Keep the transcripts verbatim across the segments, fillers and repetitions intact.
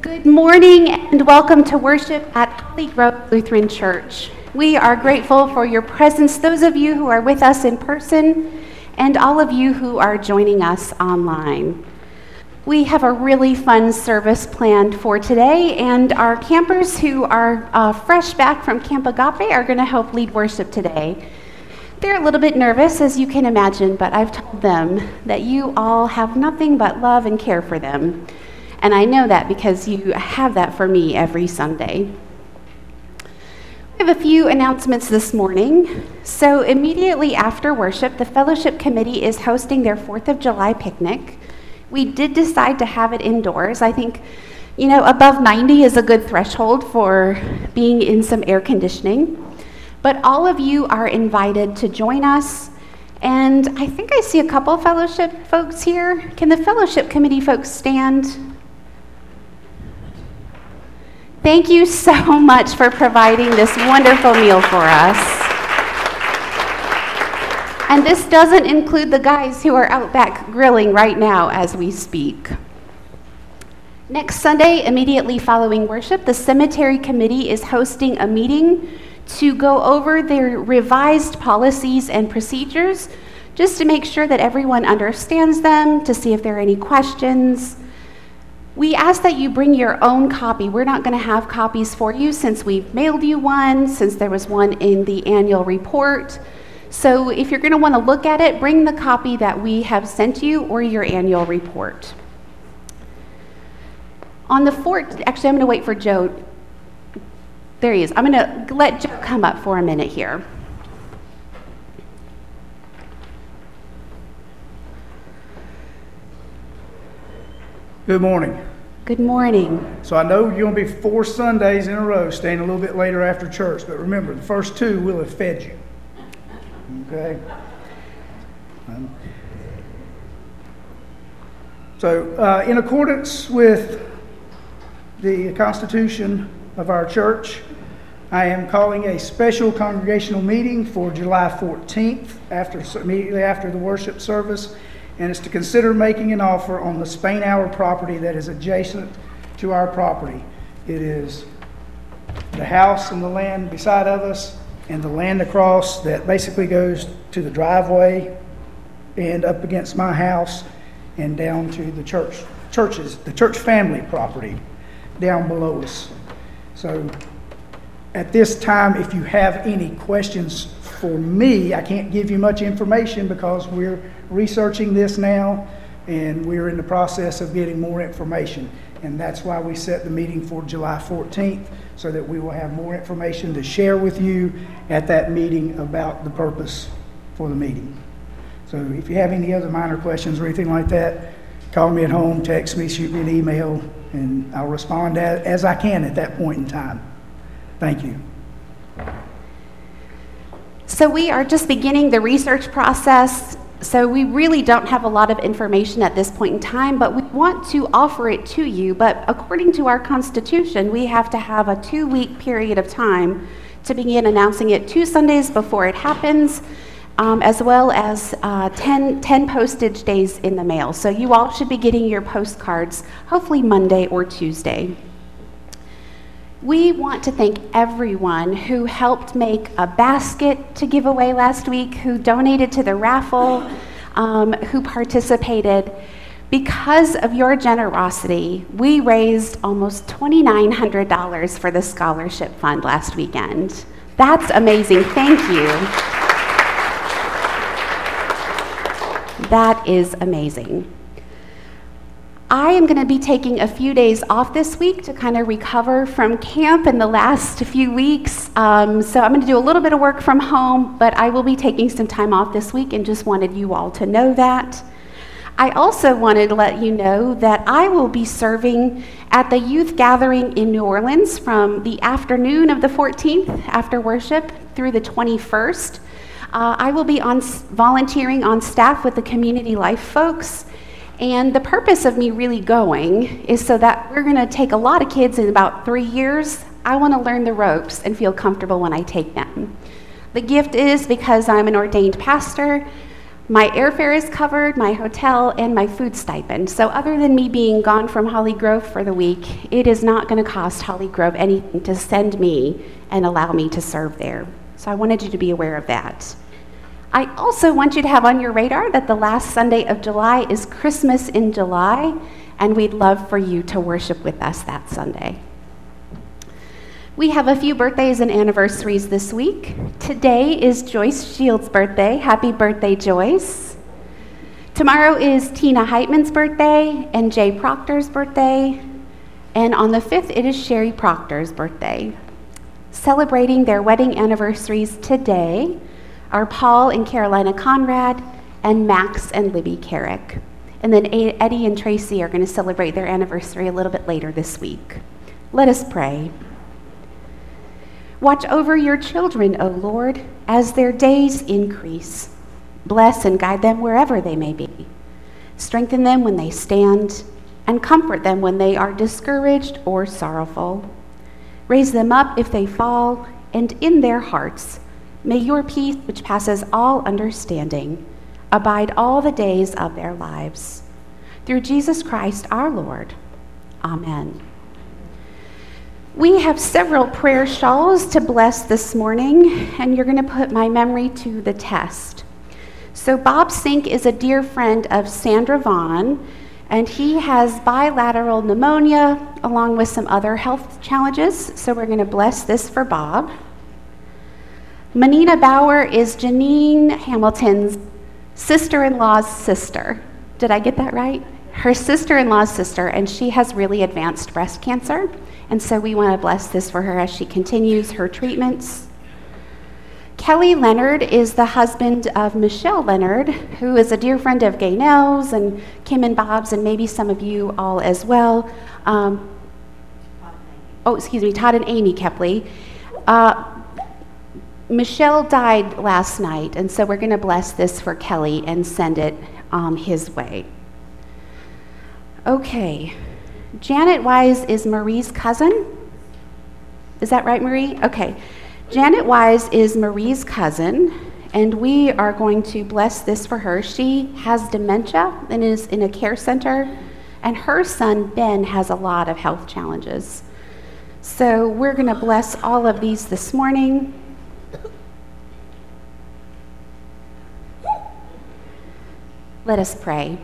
Good morning and welcome to worship at Holly Grove Lutheran Church. We are grateful for your presence, those of you who are with us in person and all of you who are joining us online. We have a really fun service planned for today, and our campers who are uh, fresh back from Camp Agape are going to help lead worship today. They're a little bit nervous, as you can imagine, but I've told them that you all have nothing but love and care for them. And I know that because you have that for me every Sunday. We have a few announcements this morning. So immediately after worship, the Fellowship Committee is hosting their fourth of July picnic. We did decide to have it indoors. I think, you know, above ninety is a good threshold for being in some air conditioning. But all of you are invited to join us. And I think I see a couple fellowship folks here. Can the Fellowship Committee folks stand? Thank you so much for providing this wonderful meal for us. And this doesn't include the guys who are out back grilling right now as we speak. Next Sunday, immediately following worship, the Cemetery Committee is hosting a meeting to go over their revised policies and procedures, just to make sure that everyone understands them, to see if there are any questions. We ask that you bring your own copy. We're not going to have copies for you since we've mailed you one, since there was one in the annual report. So if you're going to want to look at it, bring the copy that we have sent you or your annual report. On the fourth, actually I'm going to wait for Joe. There he is. I'm going to let Joe come up for a minute here. Good morning. Good morning. So I know you're going to be four Sundays in a row staying a little bit later after church, but remember, the first two will have fed you. Okay? Um, so uh, in accordance with the Constitution of our church, I am calling a special congregational meeting for July fourteenth, after, immediately after the worship service, and it's to consider making an offer on the Spainhour property that is adjacent to our property. It is the house and the land beside of us, and the land across that basically goes to the driveway and up against my house and down to the church, churches, the church family property down below us. So at this time, if you have any questions for me, I can't give you much information because we're researching this now and we're in the process of getting more information. And that's why we set the meeting for July fourteenth, so that we will have more information to share with you at that meeting about the purpose for the meeting. So if you have any other minor questions or anything like that, call me at home, text me, shoot me an email, and I'll respond as I can at that point in time. Thank you. So we are just beginning the research process, so we really don't have a lot of information at this point in time, but we want to offer it to you. But according to our Constitution, we have to have a two-week period of time to begin announcing it two Sundays before it happens, um, as well as uh, ten, ten postage days in the mail. So you all should be getting your postcards hopefully Monday or Tuesday. We want to thank everyone who helped make a basket to give away last week, who donated to the raffle, um, who participated. Because of your generosity, we raised almost two thousand nine hundred dollars for the scholarship fund last weekend. That's amazing. Thank you. That is amazing. I am going to be taking a few days off this week to kind of recover from camp in the last few weeks. Um, so I'm going to do a little bit of work from home, but I will be taking some time off this week and just wanted you all to know that. I also wanted to let you know that I will be serving at the youth gathering in New Orleans from the afternoon of the fourteenth after worship through the twenty-first. Uh, I will be on volunteering on staff with the community life folks. And the purpose of me really going is so that we're going to take a lot of kids in about three years. I want to learn the ropes and feel comfortable when I take them. The gift is because I'm an ordained pastor, My airfare is covered, my hotel, and my food stipend. So other than me being gone from Holly Grove for the week, it is not going to cost Holly Grove anything to send me and allow me to serve there. So I wanted you to be aware of that. I also want you to have on your radar that the last Sunday of July is Christmas in July, and we'd love for you to worship with us that Sunday. We have a few birthdays and anniversaries this week. Today is Joyce Shields' birthday. Happy birthday, Joyce. Tomorrow is Tina Heitman's birthday and Jay Proctor's birthday. And on the fifth, it is Sherry Proctor's birthday. Celebrating their wedding anniversaries today are Paul and Carolina Conrad and Max and Libby Carrick. And then Eddie and Tracy are going to celebrate their anniversary a little bit later this week. Let us pray. Watch over your children, O Lord, as their days increase. Bless and guide them wherever they may be. Strengthen them when they stand, and comfort them when they are discouraged or sorrowful. Raise them up if they fall, and in their hearts may your peace, which passes all understanding, abide all the days of their lives. Through Jesus Christ our Lord. Amen. We have several prayer shawls to bless this morning, and you're going to put my memory to the test. So Bob Sink is a dear friend of Sandra Vaughn, and he has bilateral pneumonia along with some other health challenges, so we're going to bless this for Bob. Manina Bauer is Janine Hamilton's sister-in-law's sister. Did I get that right? Her sister-in-law's sister, and she has really advanced breast cancer. And so we want to bless this for her as she continues her treatments. Kelly Leonard is the husband of Michelle Leonard, who is a dear friend of Gaynell's and Kim and Bob's, and maybe some of you all as well. Um, oh, excuse me, Todd and Amy Kepley. Uh, Michelle died last night, and so we're going to bless this for Kelly and send it um, his way. Okay. Janet Wise is Marie's cousin. Is that right, Marie? Okay. Janet Wise is Marie's cousin, and we are going to bless this for her. She has dementia and is in a care center, and her son, Ben, has a lot of health challenges. So we're going to bless all of these this morning. Let us pray.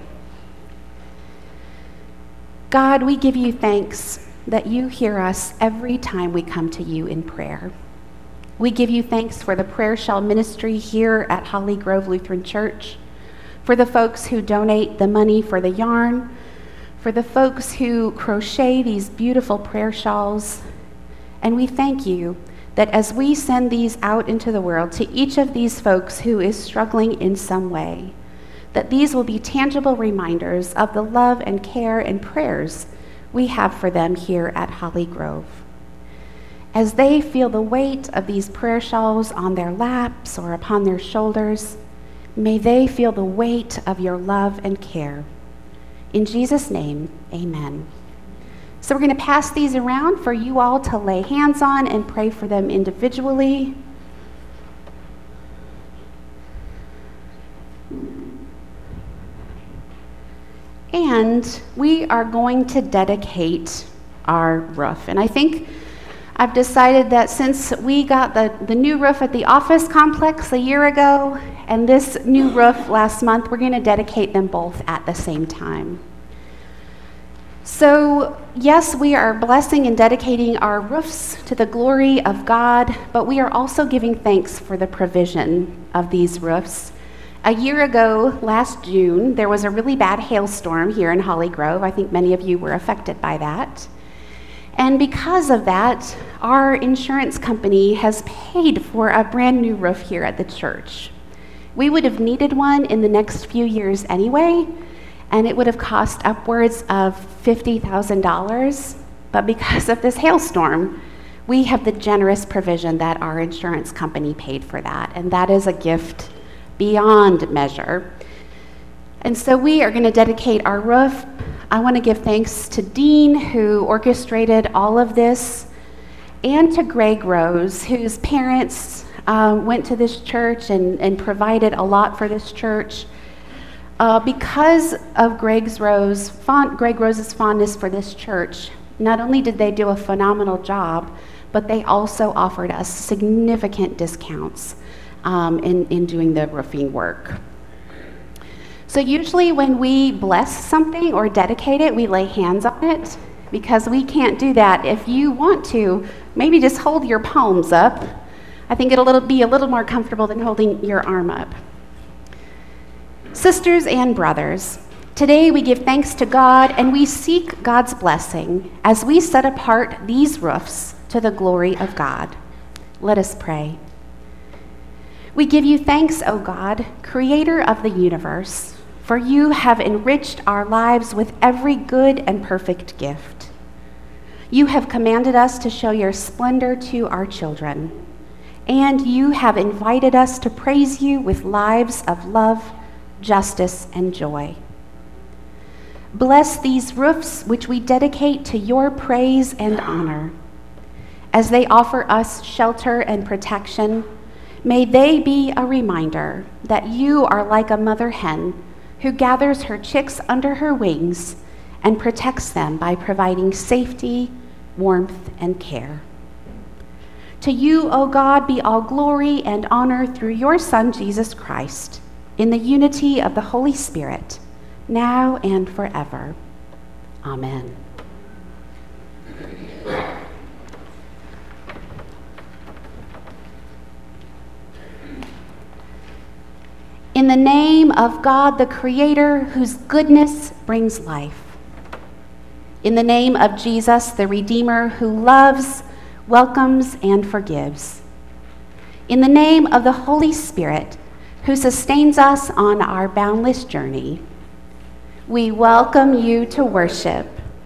God, we give you thanks that you hear us every time we come to you in prayer. We give you thanks for the prayer shawl ministry here at Holly Grove Lutheran Church, for the folks who donate the money for the yarn, for the folks who crochet these beautiful prayer shawls. And we thank you that as we send these out into the world to each of these folks who is struggling in some way, that these will be tangible reminders of the love and care and prayers we have for them here at Holly Grove. As they feel the weight of these prayer shawls on their laps or upon their shoulders, may they feel the weight of your love and care. In Jesus' name, amen. So we're going to pass these around for you all to lay hands on and pray for them individually. And we are going to dedicate our roof. And I think I've decided that since we got the, the new roof at the office complex a year ago and this new roof last month, we're going to dedicate them both at the same time. So, yes, we are blessing and dedicating our roofs to the glory of God, but we are also giving thanks for the provision of these roofs. A year ago, last June, there was a really bad hailstorm here in Holly Grove. I think many of you were affected by that. And because of that, our insurance company has paid for a brand new roof here at the church. We would have needed one in the next few years anyway, and it would have cost upwards of fifty thousand dollars. But because of this hailstorm, we have the generous provision that our insurance company paid for that, and that is a gift beyond measure. And so we are going to dedicate our roof. I want to give thanks to Dean, who orchestrated all of this, and to Greg Rose, whose parents um, went to this church and, and provided a lot for this church. Uh, because of Greg's Rose, fond, Greg Rose's fondness for this church, not only did they do a phenomenal job, but they also offered us significant discounts um, in, in doing the roofing work. So usually when we bless something or dedicate it, we lay hands on it, because we can't do that. If you want to, maybe just hold your palms up. I think it'll little, be a little more comfortable than holding your arm up. Sisters and brothers, today we give thanks to God and we seek God's blessing as we set apart these roofs to the glory of God. Let us pray. We give you thanks, O God, creator of the universe, for you have enriched our lives with every good and perfect gift. You have commanded us to show your splendor to our children, and you have invited us to praise you with lives of love, justice, and joy. Bless these roofs which we dedicate to your praise and honor. As they offer us shelter and protection, may they be a reminder that you are like a mother hen who gathers her chicks under her wings and protects them by providing safety, warmth, and care. To you, O God, be all glory and honor through your Son, Jesus Christ, in the unity of the Holy Spirit, now and forever. Amen. In the name of God, the Creator, whose goodness brings life. In the name of Jesus, the Redeemer, who loves, welcomes, and forgives. In the name of the Holy Spirit, who sustains us on our boundless journey, we welcome you to worship.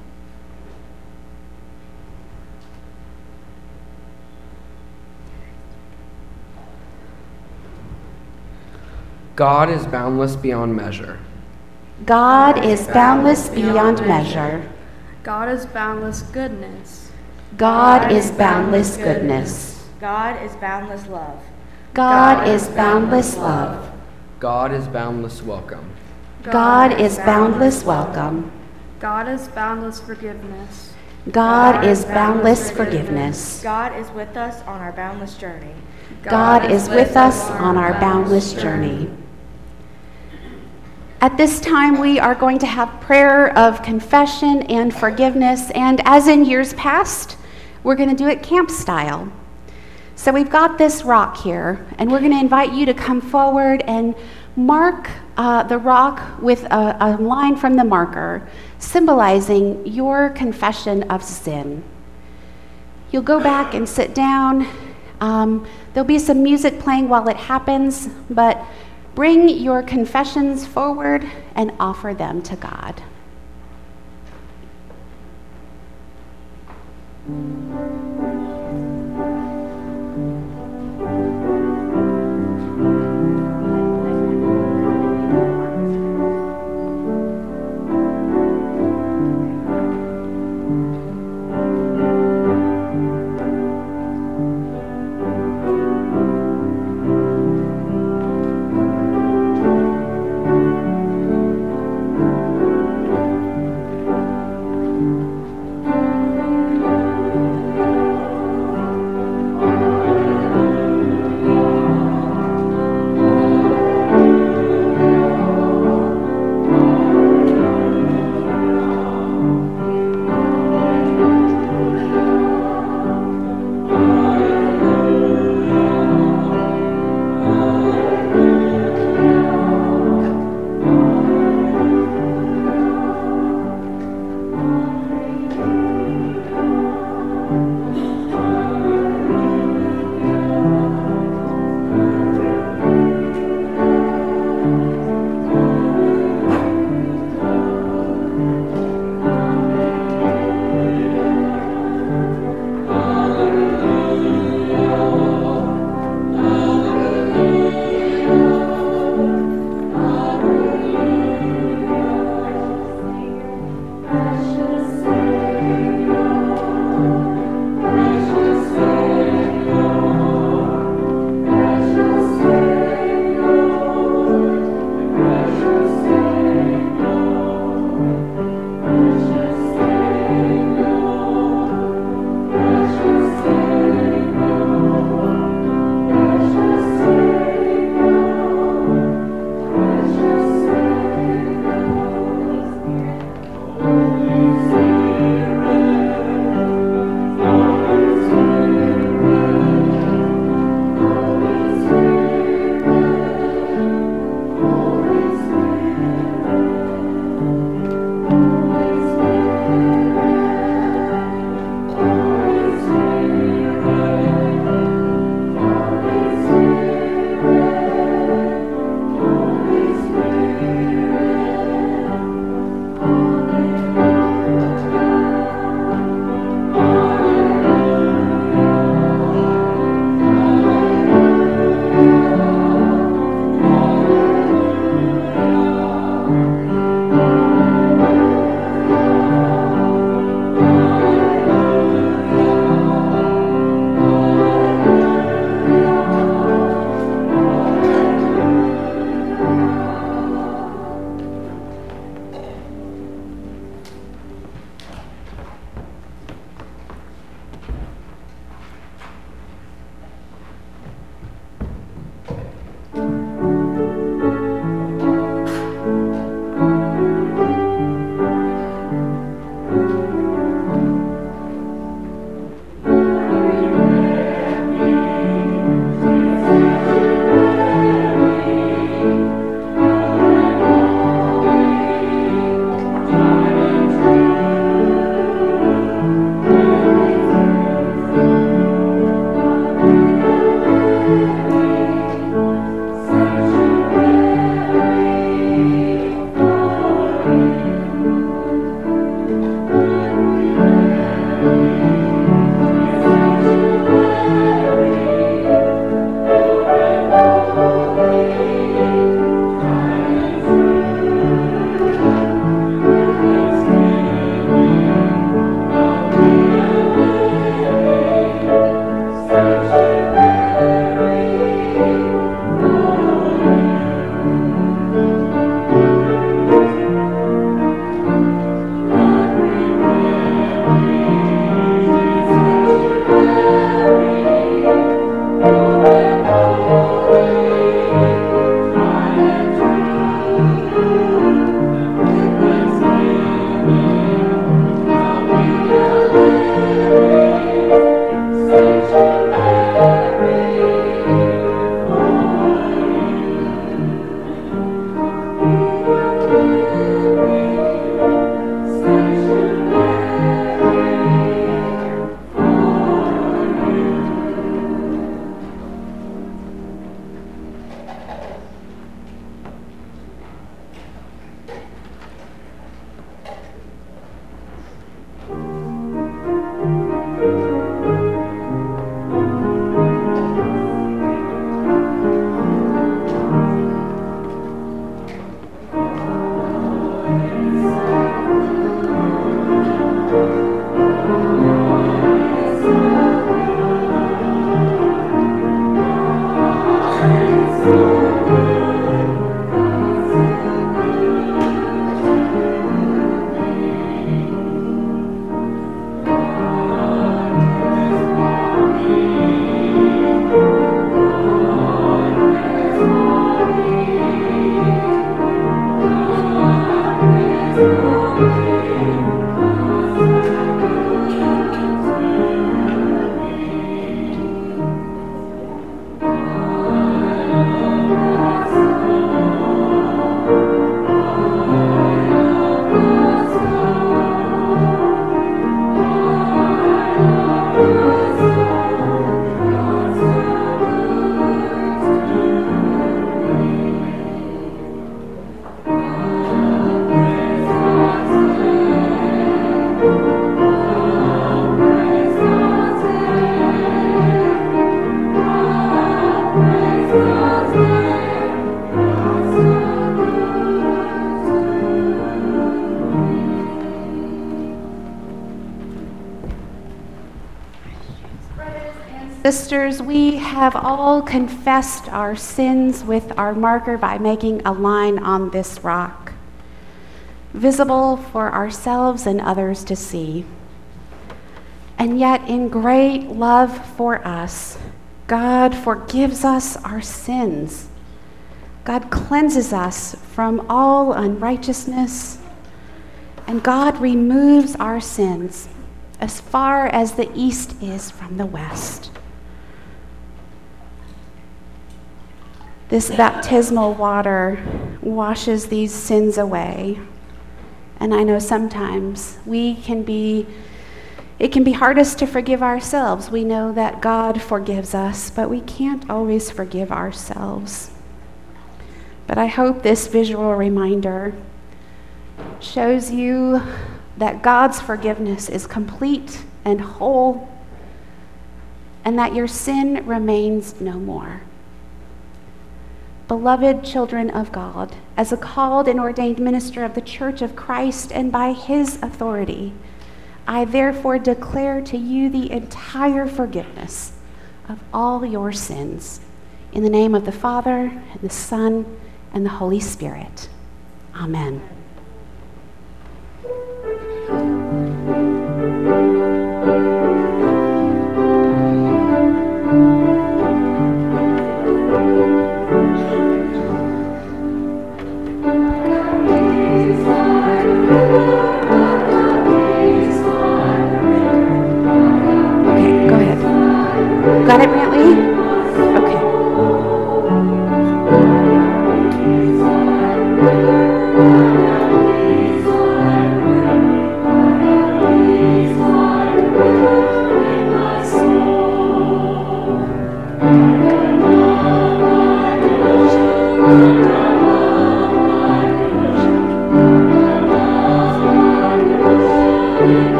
God is boundless beyond measure. God is boundless beyond measure. God is boundless goodness. God is boundless goodness. God is boundless love. God is boundless love. God is boundless welcome. God is boundless welcome. God is boundless forgiveness. God is boundless forgiveness. God is with us on our boundless journey. God is with us on our boundless journey. At this time, we are going to have prayer of confession and forgiveness, and as in years past, we're going to do it camp style. So we've got this rock here, and we're going to invite you to come forward and mark uh, the rock with a, a line from the marker, symbolizing your confession of sin. You'll go back and sit down. Um, there'll be some music playing while it happens, but bring your confessions forward and offer them to God. Sisters, we have all confessed our sins with our marker by making a line on this rock, visible for ourselves and others to see. And yet, in great love for us, God forgives us our sins. God cleanses us from all unrighteousness, and God removes our sins as far as the east is from the west. This baptismal water washes these sins away. And I know sometimes we can be, it can be hardest to forgive ourselves. We know that God forgives us, but we can't always forgive ourselves. But I hope this visual reminder shows you that God's forgiveness is complete and whole, and that your sin remains no more. Beloved children of God, as a called and ordained minister of the Church of Christ and by his authority, I therefore declare to you the entire forgiveness of all your sins. In the name of the Father, and the Son, and the Holy Spirit. Amen. Got it, Brantley? Okay.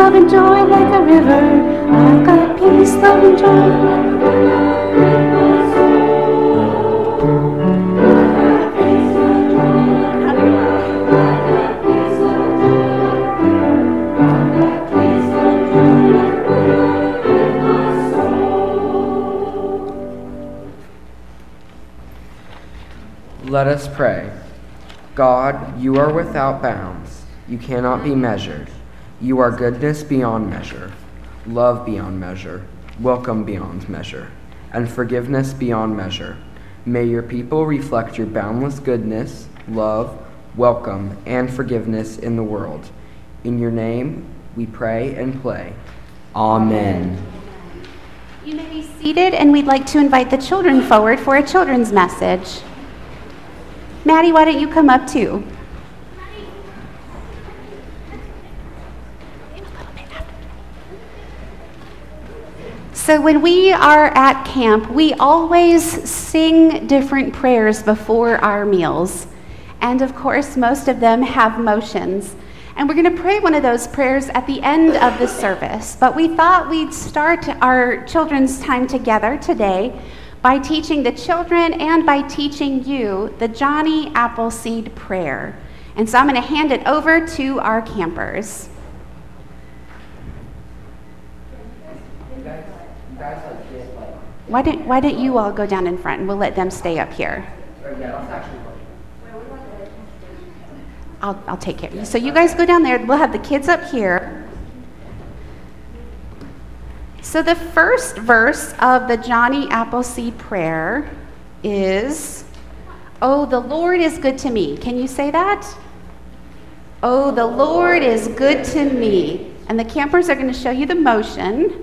love, and joy like a river. I've got peace, love, and joy. Let us pray. God, you are without bounds. You cannot be measured. You are goodness beyond measure, love beyond measure, welcome beyond measure, and forgiveness beyond measure. May your people reflect your boundless goodness, love, welcome, and forgiveness in the world. In your name, we pray and play. Amen. You may be seated, and we'd like to invite the children forward for a children's message. Maddie, why don't you come up too? So when we are at camp, we always sing different prayers before our meals. And of course, most of them have motions. And we're going to pray one of those prayers at the end of the service. But we thought we'd start our children's time together today by teaching the children and by teaching you the Johnny Appleseed prayer. And so I'm going to hand it over to our campers. Why don't, why don't you all go down in front and we'll let them stay up here. I'll, I'll take care of you. So you guys go down there. We'll have the kids up here. So the first verse of the Johnny Appleseed prayer is, "Oh, the Lord is good to me." Can you say that? "Oh, the Lord is good to me." And the campers are going to show you the motion.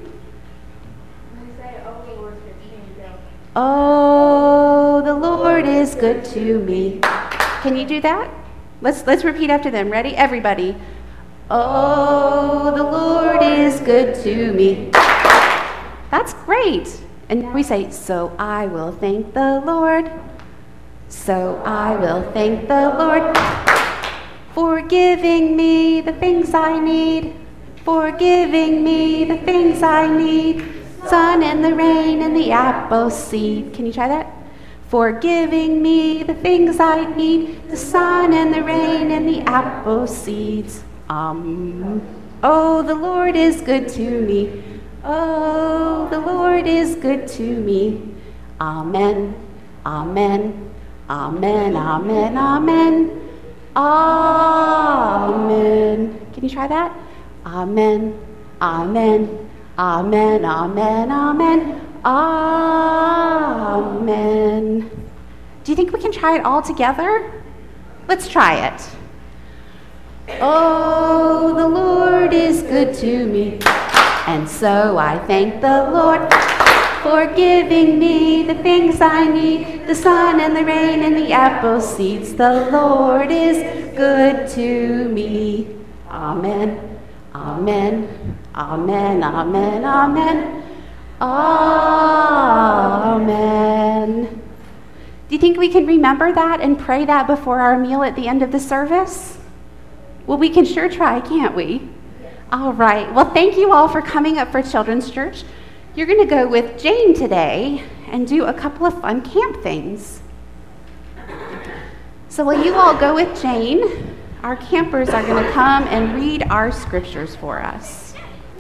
Oh, the Lord is good to me. Can you do that? Let's let's repeat after them. Ready? Everybody. Oh, the Lord is good to me. That's great. And now we say, "So I will thank the Lord. So I will thank the Lord for giving me the things I need, for giving me the things I need. Sun and the rain and the apple seed." Can you try that? "For giving me the things I need, the sun and the rain and the apple seeds. Um, oh, the Lord is good to me. Oh, the Lord is good to me. Amen, amen, amen, amen, amen, amen." Can you try that? Amen, amen, amen, amen, amen, amen. Do you think we can try it all together? Let's try it. Oh, the Lord is good to me, and so I thank the Lord for giving me the things I need, the sun and the rain and the apple seeds. The Lord is good to me. Amen, amen, amen, amen, amen, amen. Do you think we can remember that and pray that before our meal at the end of the service? Well, we can sure try, can't we? All right. Well, thank you all for coming up for Children's Church. You're going to go with Jane today and do a couple of fun camp things. So will you all go with Jane? Our campers are going to come and read our scriptures for us.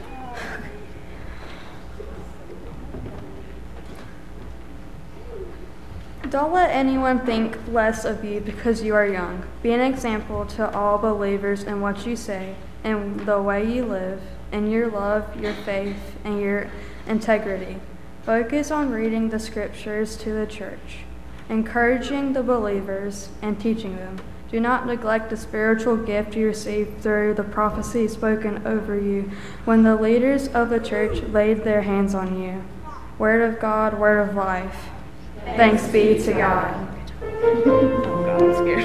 Don't let anyone think less of you because you are young. Be an example to all believers in what you say, in the way you live, in your love, your faith, and your integrity. Focus on reading the scriptures to the church, encouraging the believers, and teaching them. Do not neglect the spiritual gift you received through the prophecy spoken over you when the leaders of the church laid their hands on you. Word of God, word of life. Thanks be to God. Oh God, I'm scared.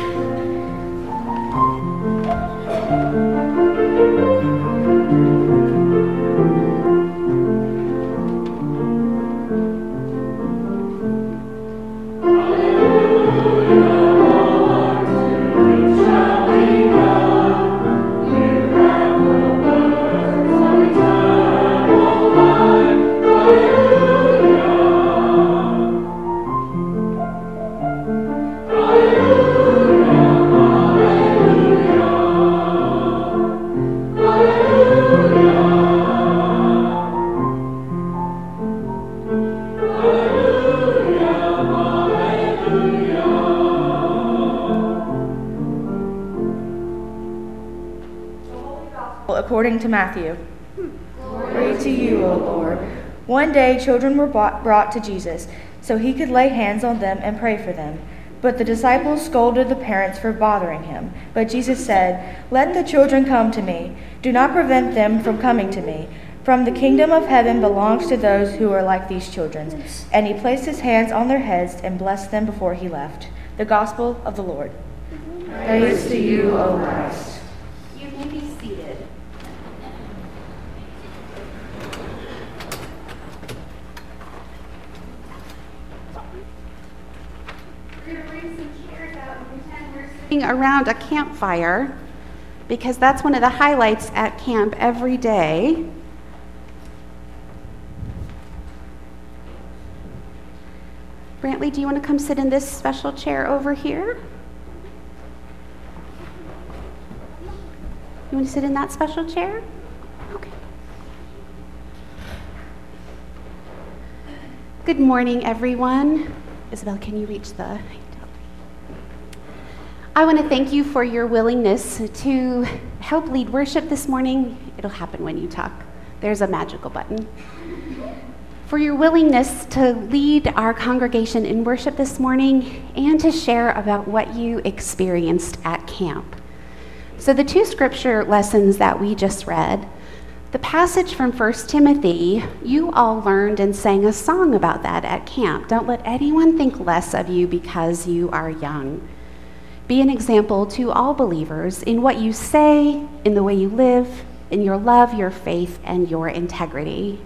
Shall we go? You have the words according to Matthew. Glory to you, O Lord. One day children were brought to Jesus, so he could lay hands on them and pray for them. But the disciples scolded the parents for bothering him. But Jesus said, "Let the children come to me. Do not prevent them from coming to me. From the kingdom of heaven belongs to those who are like these children." And he placed his hands on their heads and blessed them before he left. The Gospel of the Lord. Praise to you, O Christ. You may be seated. We're going to bring some chairs out and pretend we're sitting around a campfire, because that's one of the highlights at camp every day. Brantley, do you want to come sit in this special chair over here? You want to sit in that special chair? Okay. Good morning, everyone. Isabel, can you reach the... I want to thank you for your willingness to help lead worship this morning. It'll happen when you talk. There's a magical button. For your willingness to lead our congregation in worship this morning and to share about what you experienced at camp. So the two scripture lessons that we just read, the passage from First Timothy, you all learned and sang a song about that at camp. Don't let anyone think less of you because you are young. Be an example to all believers in what you say, in the way you live, in your love, your faith, and your integrity.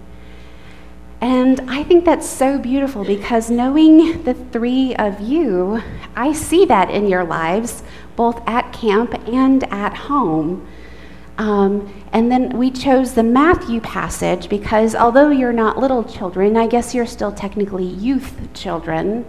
And I think that's so beautiful because knowing the three of you, I see that in your lives, both at camp and at home. Um, and then we chose the Matthew passage because although you're not little children, I guess you're still technically youth children.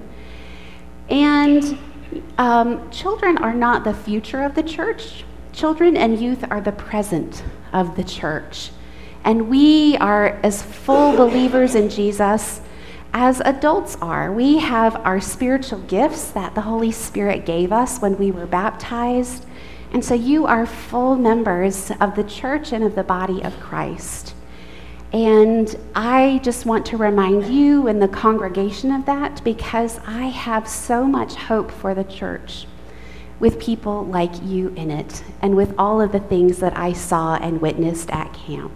And um, children are not the future of the church. Children and youth are the present of the church. And we are as full believers in Jesus as adults are. We have our spiritual gifts that the Holy Spirit gave us when we were baptized. And so you are full members of the church and of the body of Christ. And I just want to remind you and the congregation of that because I have so much hope for the church with people like you in it and with all of the things that I saw and witnessed at camp.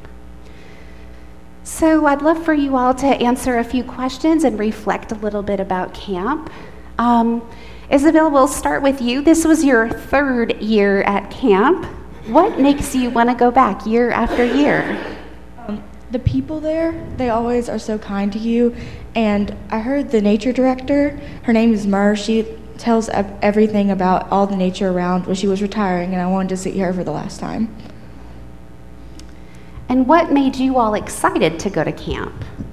So I'd love for you all to answer a few questions and reflect a little bit about camp. Um, Isabel, we'll start with you. This was your third year at camp. What makes you want to go back year after year? Um, the people there, they always are so kind to you. And I heard the nature director, her name is Mer, she tells everything about all the nature around when she was retiring, and I wanted to see her for the last time. And what made you all excited to go to camp?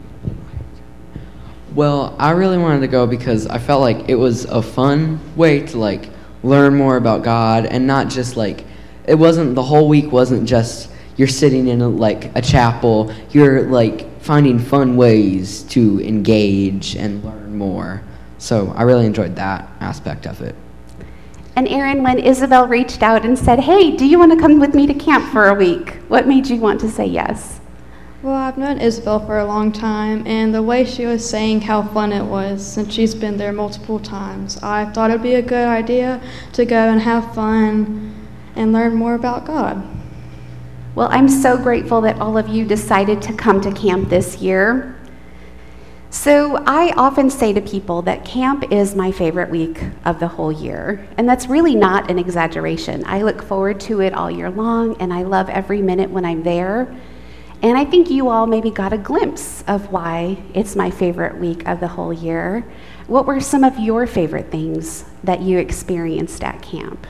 Well, I really wanted to go because I felt like it was a fun way to like learn more about God and not just like, it wasn't, the whole week wasn't just you're sitting in a, like a chapel, you're like finding fun ways to engage and learn more. So I really enjoyed that aspect of it. And Aaron, when Isabel reached out and said, "Hey, do you want to come with me to camp for a week?" What made you want to say yes? Well, I've known Isabel for a long time, and the way she was saying how fun it was, since she's been there multiple times, I thought it'd be a good idea to go and have fun and learn more about God. Well, I'm so grateful that all of you decided to come to camp this year. So I often say to people that camp is my favorite week of the whole year, and that's really not an exaggeration. I look forward to it all year long, and I love every minute when I'm there. And I think you all maybe got a glimpse of why it's my favorite week of the whole year. What were some of your favorite things that you experienced at camp?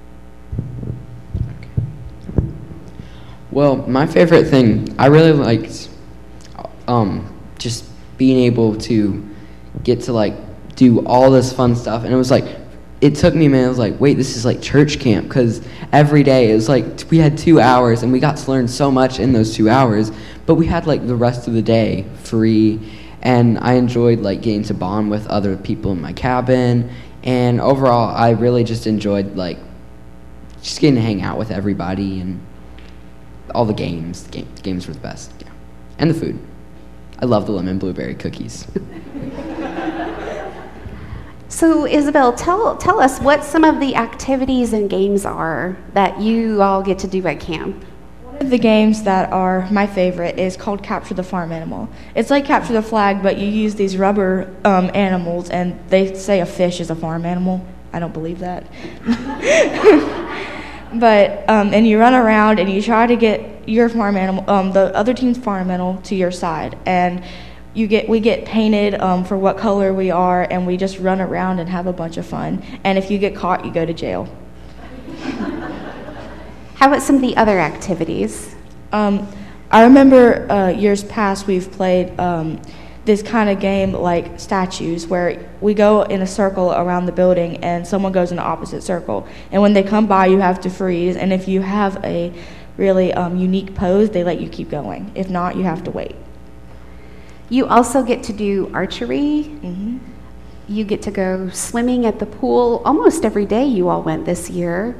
Well, my favorite thing, I really liked um, just being able to get to like do all this fun stuff. And it was like, it took me a minute, I was like, wait, this is like church camp, because every day it was like, we had two hours and we got to learn so much in those two hours, but we had like the rest of the day free, and I enjoyed like getting to bond with other people in my cabin, and overall I really just enjoyed like just getting to hang out with everybody and all the games. Game, games were the best, yeah. And the food. I love the lemon blueberry cookies. So, Isabel, tell, tell us what some of the activities and games are that you all get to do at camp. One of the games that are my favorite is called Capture the Farm Animal. It's like Capture the Flag, but you use these rubber um, animals, and they say a fish is a farm animal. I don't believe that. But, um, and you run around and you try to get your farm animal, um, the other team's farm animal to your side. And you get, we get painted um, for what color we are, and we just run around and have a bunch of fun. And if you get caught, you go to jail. How about some of the other activities? Um, I remember uh, years past we've played um, this kind of game like statues, where we go in a circle around the building and someone goes in the opposite circle. And when they come by, you have to freeze. And if you have a really um, unique pose, they let you keep going. If not, you have to wait. You also get to do archery. Mm-hmm. You get to go swimming at the pool almost every day. You all went this year.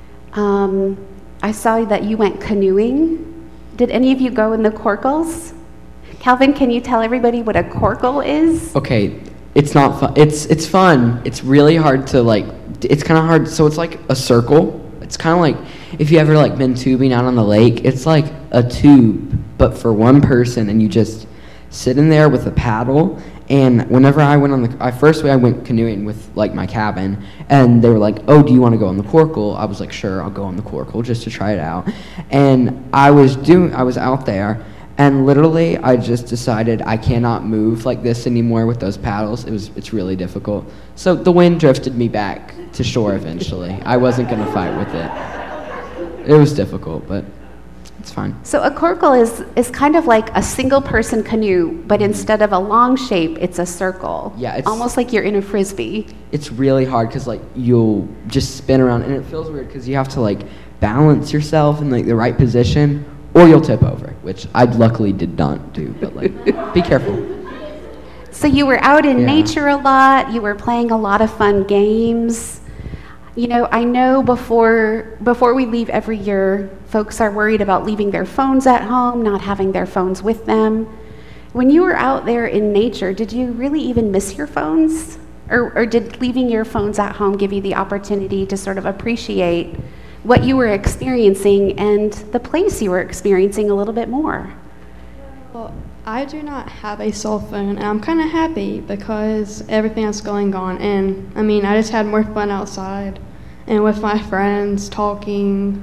Um, I saw that you went canoeing. Did any of you go in the corkles? Calvin, can you tell everybody what a corkle is? Okay, it's not fun. It's it's fun. It's really hard to like. It's kind of hard. So it's like a circle. It's kind of like if you ever like been tubing out on the lake. It's like a tube, but for one person, and you just sit in there with a paddle. And whenever I went on the, I first I went canoeing with like my cabin, and they were like, "Oh, do you want to go on the corkle?" I was like, "Sure, I'll go on the corkle just to try it out." And I was doing, I was out there. And literally, I just decided I cannot move like this anymore with those paddles. It was, it's really difficult. So the wind drifted me back to shore eventually. I wasn't going to fight with it. It was difficult, but it's fine. So a corkle is, is kind of like a single-person canoe, but instead of a long shape, it's a circle. Yeah, it's almost like you're in a Frisbee. It's really hard because like you'll just spin around, and it feels weird because you have to like balance yourself in like the right position, or you'll tip over, which I luckily did not do, but like, be careful. So you were out in Yeah. nature a lot, you were playing a lot of fun games. You know, I know before before we leave every year, folks are worried about leaving their phones at home, not having their phones with them. When you were out there in nature, did you really even miss your phones? Or, or did leaving your phones at home give you the opportunity to sort of appreciate what you were experiencing and the place you were experiencing a little bit more? Well, I do not have a cell phone, and I'm kind of happy because everything that's going on. And I mean, I just had more fun outside and with my friends talking.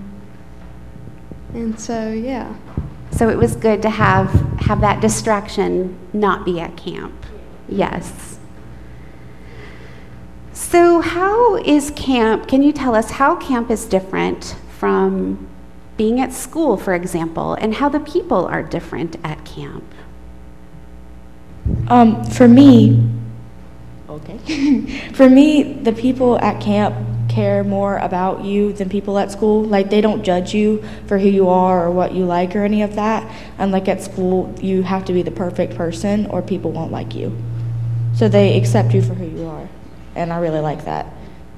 And so, yeah. So it was good to have have that distraction not be at camp. Yes. So how is camp, can you tell us how camp is different from being at school, for example, and how the people are different at camp? Um, for me, okay. For me, the people at camp care more about you than people at school. Like, they don't judge you for who you are or what you like or any of that. And like at school, you have to be the perfect person or people won't like you. So they accept you for who you are. And I really like that.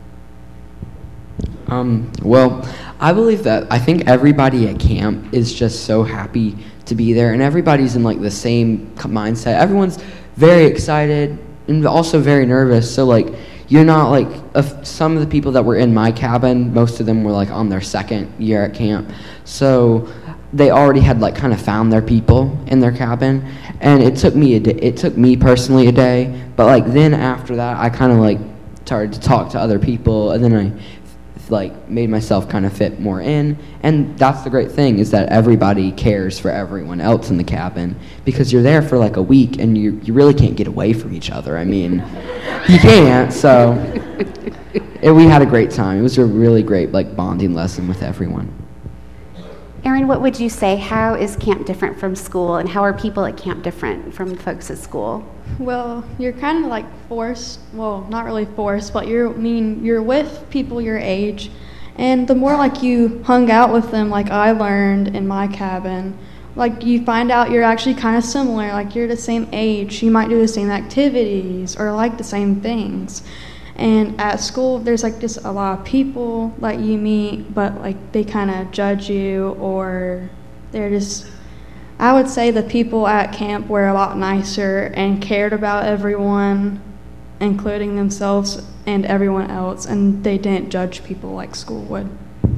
Um, well, I believe that I think everybody at camp is just so happy to be there, and everybody's in like the same mindset. Everyone's very excited and also very nervous. So like, you're not like uh, some of the people that were in my cabin. Most of them were like on their second year at camp, so they already had like kind of found their people in their cabin. And it took me a day, it took me personally a day, but like then after that, I kind of like started to talk to other people, and then I like made myself kind of fit more in. And that's the great thing, is that everybody cares for everyone else in the cabin, because you're there for like a week and you you really can't get away from each other. I mean, you can't. So and we had a great time. It was a really great like bonding lesson with everyone. Erin, what would you say? How is camp different from school, and how are people at camp different from folks at school? Well, you're kind of like forced, well, not really forced, but you're, I mean, you're with people your age, and the more like you hung out with them, like I learned in my cabin, like you find out you're actually kind of similar, like you're the same age, you might do the same activities or like the same things. And at school, there's like just a lot of people that you meet, but like they kind of judge you, or They're just, I would say the people at camp were a lot nicer and cared about everyone, including themselves and everyone else, and they didn't judge people like school would.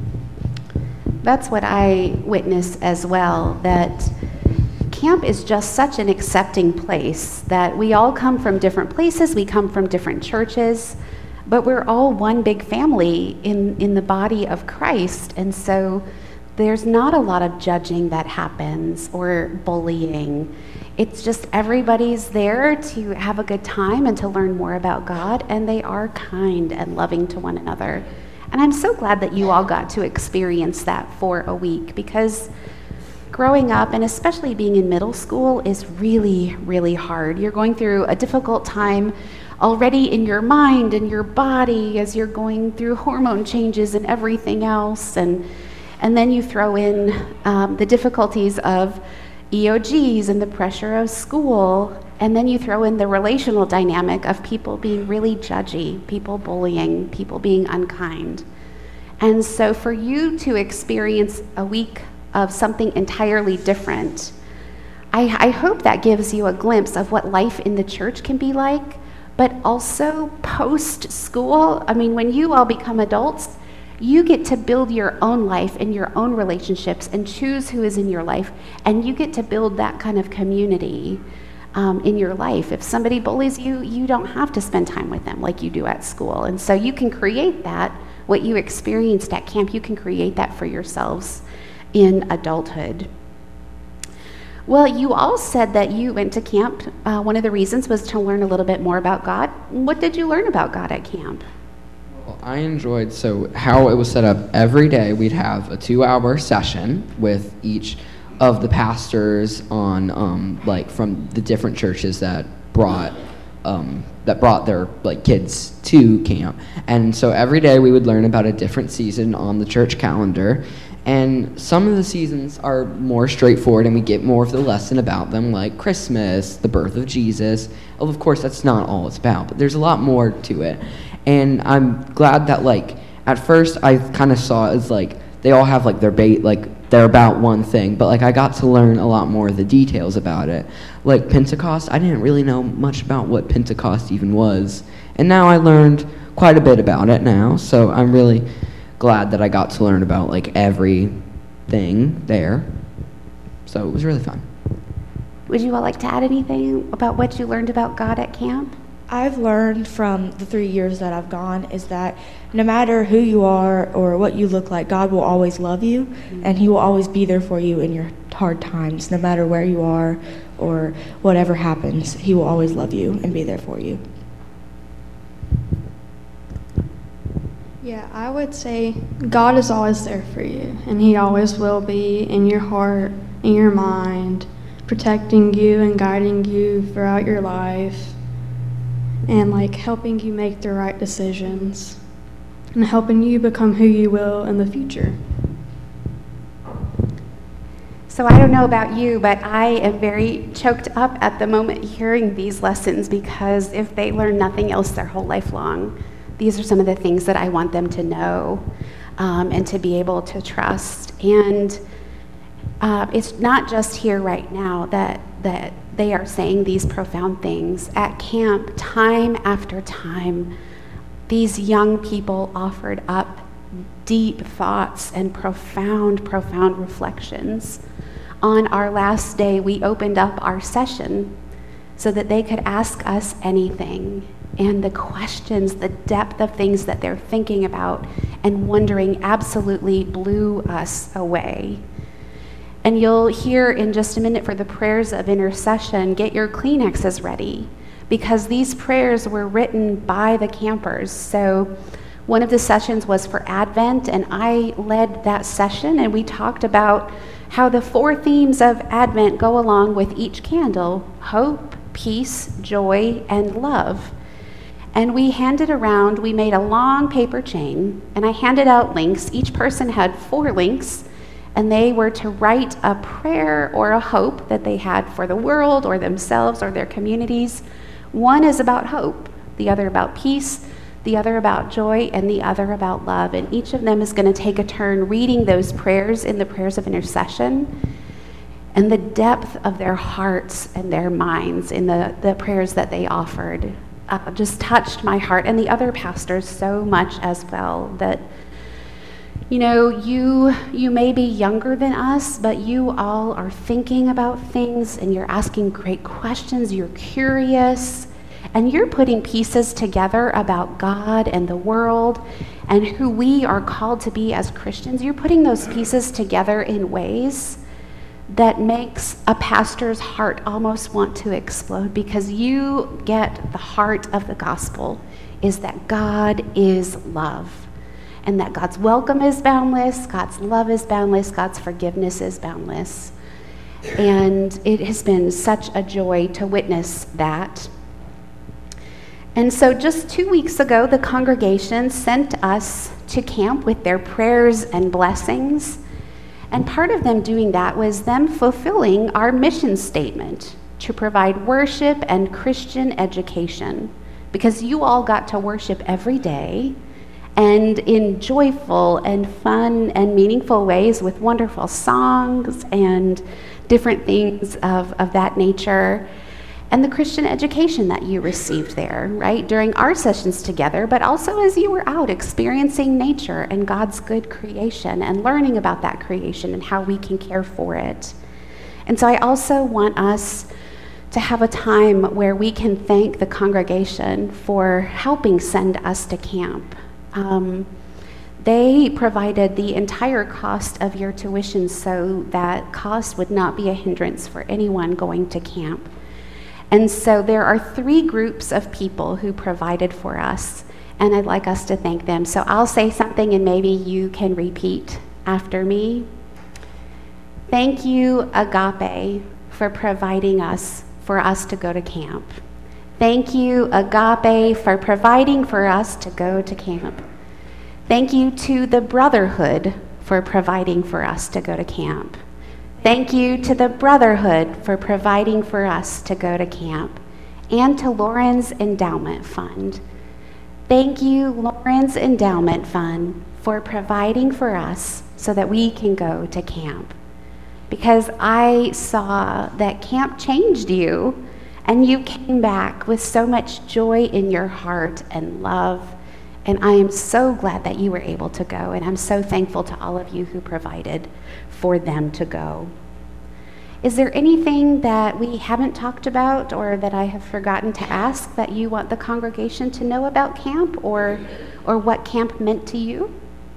That's what I witnessed as well, that camp is just such an accepting place, that we all come from different places, we come from different churches, but we're all one big family in, in the body of Christ. And so there's not a lot of judging that happens or bullying. It's just everybody's there to have a good time and to learn more about God, and they are kind and loving to one another. And I'm so glad that you all got to experience that for a week, because growing up, and especially being in middle school, is really, really hard. You're going through a difficult time already in your mind and your body as you're going through hormone changes and everything else. And, and then you throw in um, the difficulties of E O Gs and the pressure of school. And then you throw in the relational dynamic of people being really judgy, people bullying, people being unkind. And so for you to experience a week of something entirely different, I, I hope that gives you a glimpse of what life in the church can be like, but also post-school. I mean, when you all become adults, you get to build your own life and your own relationships and choose who is in your life, and you get to build that kind of community um, in your life. If somebody bullies you, you don't have to spend time with them like you do at school. And so you can create that, what you experienced at camp, you can create that for yourselves in adulthood. Well, you all said that you went to camp. Uh, one of the reasons was to learn a little bit more about God. What did you learn about God at camp? Well, I enjoyed, so how it was set up every day, we'd have a two-hour session with each of the pastors on, um, like, from the different churches that brought um, that brought their like kids to camp. And so every day we would learn about a different season on the church calendar. And some of the seasons are more straightforward and we get more of the lesson about them, like Christmas, the birth of Jesus. Well, of course, that's not all it's about, but there's a lot more to it. And I'm glad that, like, at first I kind of saw it as, like, they all have, like, their bait, like, they're about one thing, but, like, I got to learn a lot more of the details about it. Like, Pentecost, I didn't really know much about what Pentecost even was. And now I learned quite a bit about it now, so I'm really glad that I got to learn about, like, everything there. So it was really fun. Would you all like to add anything about what you learned about God at camp? I've learned from the three years that I've gone is that no matter who you are or what you look like, God will always love you, mm-hmm. and he will always be there for you in your hard times. No matter where you are or whatever happens, he will always love you and be there for you. Yeah, I would say God is always there for you, and he always will be in your heart, in your mind, protecting you and guiding you throughout your life, and like helping you make the right decisions, and helping you become who you will in the future. So I don't know about you, but I am very choked up at the moment hearing these lessons, because if they learn nothing else their whole life long, these are some of the things that I want them to know um, and to be able to trust. And uh, it's not just here right now that that they are saying these profound things. At camp, time after time, these young people offered up deep thoughts and profound, profound reflections. On our last day, we opened up our session so that they could ask us anything. And the questions, the depth of things that they're thinking about and wondering absolutely blew us away. And you'll hear in just a minute for the prayers of intercession, get your Kleenexes ready, because these prayers were written by the campers. So one of the sessions was for Advent, and I led that session, and we talked about how the four themes of Advent go along with each candle: hope, peace, joy, and love. And we handed around, we made a long paper chain, and I handed out links. Each person had four links, and they were to write a prayer or a hope that they had for the world or themselves or their communities. One is about hope, the other about peace, the other about joy, and the other about love. And each of them is going to take a turn reading those prayers in the prayers of intercession. and the depth of their hearts and their minds in the, the prayers that they offered uh, just touched my heart and the other pastors so much as well. That, you know, you you may be younger than us, but you all are thinking about things and you're asking great questions, you're curious, and you're putting pieces together about God and the world and who we are called to be as Christians. You're putting those pieces together in ways that makes a pastor's heart almost want to explode, because you get the heart of the gospel is that God is love, and that God's welcome is boundless, God's love is boundless, God's forgiveness is boundless. And it has been such a joy to witness that. And so just two weeks ago, the congregation sent us to camp with their prayers and blessings. And part of them doing that was them fulfilling our mission statement to provide worship and Christian education, because you all got to worship every day and in joyful and fun and meaningful ways with wonderful songs and different things of, of that nature. And the Christian education that you received there, right, during our sessions together, but also as you were out experiencing nature and God's good creation and learning about that creation and how we can care for it. And so I also want us to have a time where we can thank the congregation for helping send us to camp. Um, they provided the entire cost of your tuition so that cost would not be a hindrance for anyone going to camp. And so there are three groups of people who provided for us, and I'd like us to thank them. So I'll say something and maybe you can repeat after me. Thank you, Agape, for providing us for us to go to camp. Thank you, Agape, for providing for us to go to camp. Thank you to the Brotherhood for providing for us to go to camp. Thank you to the Brotherhood for providing for us to go to camp, and to Lauren's Endowment Fund. Thank you, Lauren's Endowment Fund, for providing for us so that we can go to camp. Because I saw that camp changed you, and you came back with so much joy in your heart and love, and I am so glad that you were able to go, and I'm so thankful to all of you who provided for them to go. Is there anything that we haven't talked about or that I have forgotten to ask that you want the congregation to know about camp, or or what camp meant to you?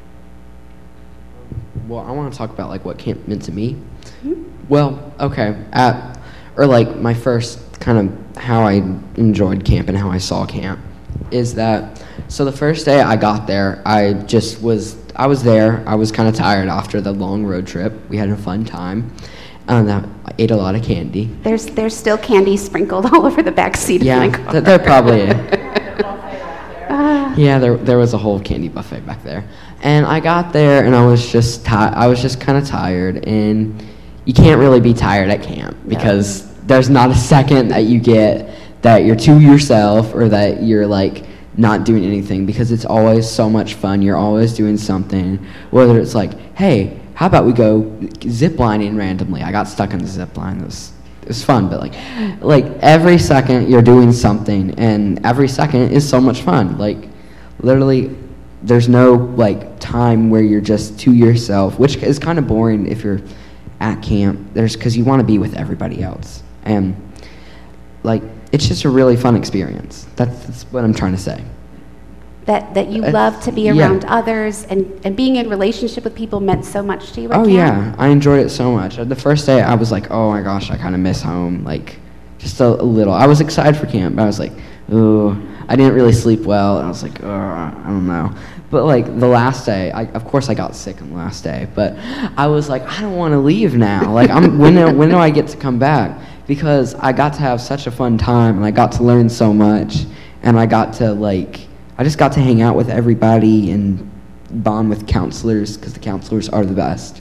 Well, I want to talk about like what camp meant to me. Mm-hmm. Well, okay, at or like my first kind of how I enjoyed camp and how I saw camp is that, so the first day I got there, I just was, I was there, I was kind of tired after the long road trip. We had a fun time, and I ate a lot of candy. There's there's still candy sprinkled all over the back seat yeah, of my car. Th- there probably is. Yeah, there there was a whole candy buffet back there. And I got there, and I was just ti- I was just kind of tired, and you can't really be tired at camp because no. There's not a second that you get that you're to yourself or that you're like not doing anything, because it's always so much fun. You're always doing something, whether it's like, hey, how about we go zip lining randomly? I got stuck in the zip line. It was, it was fun, but like, like every second you're doing something, and every second is so much fun. Like, literally, there's no like time where you're just to yourself, which is kind of boring if you're at camp. There's because you want to be with everybody else, and like it's just a really fun experience. That's, that's what I'm trying to say. That that you Uh, love to be yeah. around others, and, and being in relationship with people meant so much to you at Oh camp? yeah, I enjoyed it so much. The first day I was like, oh my gosh, I kind of miss home, like just a, a little. I was excited for camp, but I was like, ooh, I didn't really sleep well, and I was like, oh, I don't know. But like the last day, I, of course I got sick on the last day, but I was like, I don't want to leave now. Like, I'm when do, when do I get to come back? Because I got to have such a fun time, and I got to learn so much, and I got to like, I just got to hang out with everybody and bond with counselors, because the counselors are the best.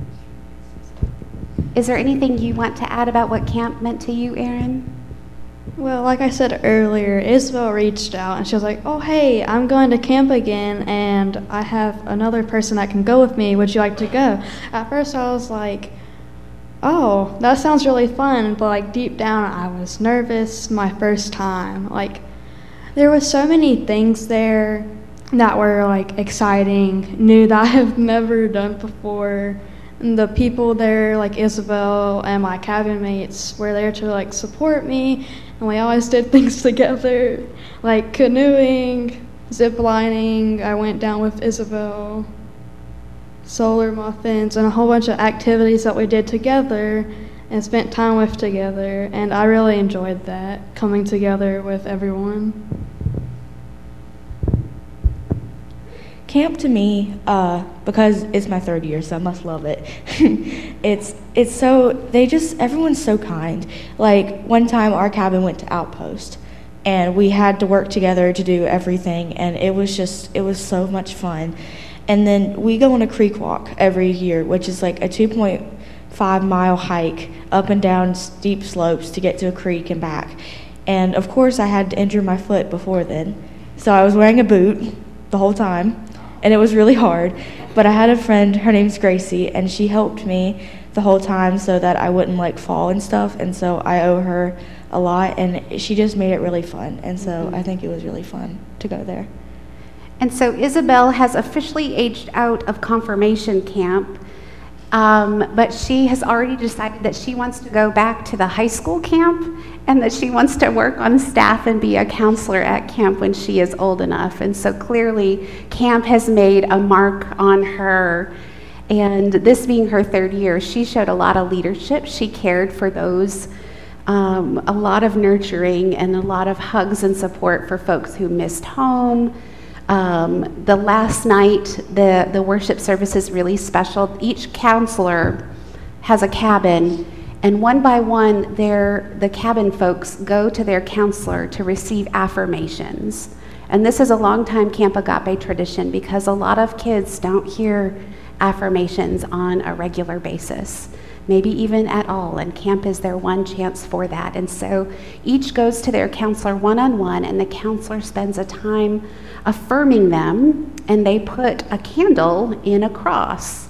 Is there anything you want to add about what camp meant to you, Aaron? Well, like I said earlier, Isabel reached out and she was like, oh, hey, I'm going to camp again and I have another person that can go with me. Would you like to go? At first I was like, oh, that sounds really fun. But like deep down I was nervous my first time. Like there were so many things there that were like exciting, new that I have never done before. And the people there, like Isabel and my cabin mates, were there to like support me, and we always did things together, like canoeing, zip lining. I went down with Isabel, solar muffins, and a whole bunch of activities that we did together and spent time with together, and I really enjoyed that, coming together with everyone. Camp to me, uh, because it's my third year, so I must love it. it's it's so they just everyone's so kind. Like one time, our cabin went to Outpost, and we had to work together to do everything, and it was just it was so much fun. And then we go on a creek walk every year, which is like a two point five mile hike up and down steep slopes to get to a creek and back. And of course, I had to injure my foot before then, so I was wearing a boot the whole time. And it was really hard, but I had a friend, her name's Gracie, and she helped me the whole time so that I wouldn't like fall and stuff, and so I owe her a lot, and she just made it really fun, and so I think it was really fun to go there. And so Isabel has officially aged out of confirmation camp, um, but she has already decided that she wants to go back to the high school camp and that she wants to work on staff and be a counselor at camp when she is old enough. And so clearly camp has made a mark on her. And this being her third year, she showed a lot of leadership. She cared for those, um, a lot of nurturing and a lot of hugs and support for folks who missed home. Um, the last night, the, the worship service is really special. Each counselor has a cabin, and one by one, their, the cabin folks go to their counselor to receive affirmations. And this is a long-time Camp Agape tradition because a lot of kids don't hear affirmations on a regular basis, maybe even at all, and camp is their one chance for that. And so each goes to their counselor one-on-one, and the counselor spends a time affirming them, and they put a candle in a cross.